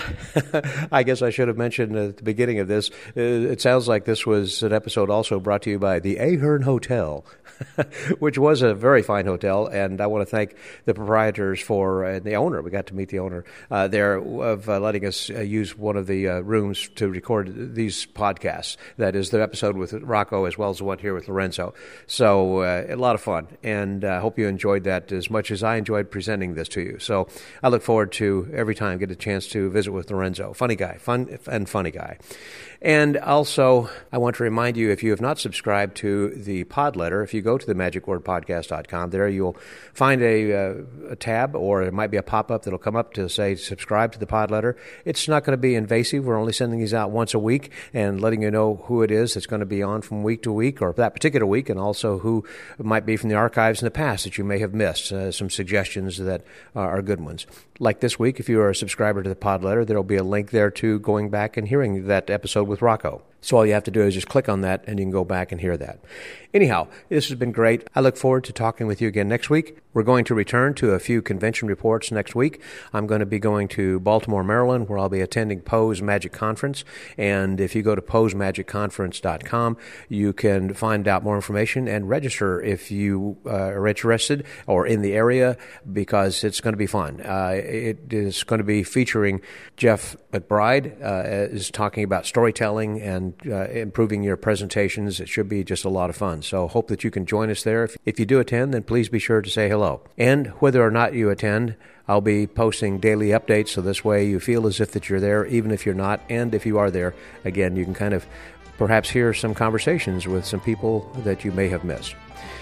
I guess I should have mentioned at the beginning of this, uh, it sounds like this was an episode also brought to you by the Ahern Hotel, which was a very fine hotel. And I want to thank the proprietors for, and the owner, we got to meet the owner uh, there, of uh, letting us uh, use one of the uh, rooms to record these podcasts. That is the episode with Rocco as well as the one here with Lorenzo. So uh, a lot of fun. And I uh, hope you enjoyed that as much as I enjoyed presenting this to you. So I look forward to every time I get a chance to visit with Lorenzo. Funny guy, fun and funny guy. And also, I want to remind you, if you have not subscribed to the pod letter, if you go to the magic word podcast dot com, there you'll find a, uh, a tab, or it might be a pop-up that'll come up to say subscribe to the pod letter. It's not going to be invasive. We're only sending these out once a week and letting you know who it is that's going to be on from week to week, or that particular week, and also who might be from the archives in the past that you may have missed, uh, some suggestions that uh, are good ones. Like this week, if you are a subscriber to the pod letter, there will be a link there to going back and hearing that episode with Rocco. So all you have to do is just click on that, and you can go back and hear that. Anyhow, this has been great. I look forward to talking with you again next week. We're going to return to a few convention reports next week. I'm going to be going to Baltimore, Maryland, where I'll be attending Poe's Magic Conference. And if you go to pose magic conference dot com, you can find out more information and register if you uh, are interested or in the area, because it's going to be fun. Uh, it is going to be featuring Jeff McBride, uh, is talking about storytelling and uh, improving your presentations. It should be just a lot of fun. So hope that you can join us there. If, if you do attend, then please be sure to say hello. And whether or not you attend, I'll be posting daily updates, so this way you feel as if that you're there, even if you're not. And if you are there, again, you can kind of perhaps hear some conversations with some people that you may have missed.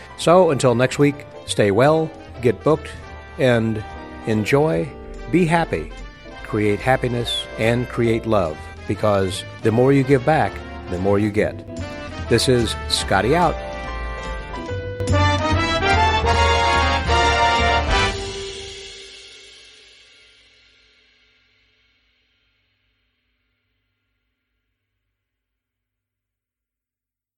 So until next week, stay well, get booked, and enjoy, be happy, create happiness, and create love, because the more you give back, the more you get. This is Scotty out.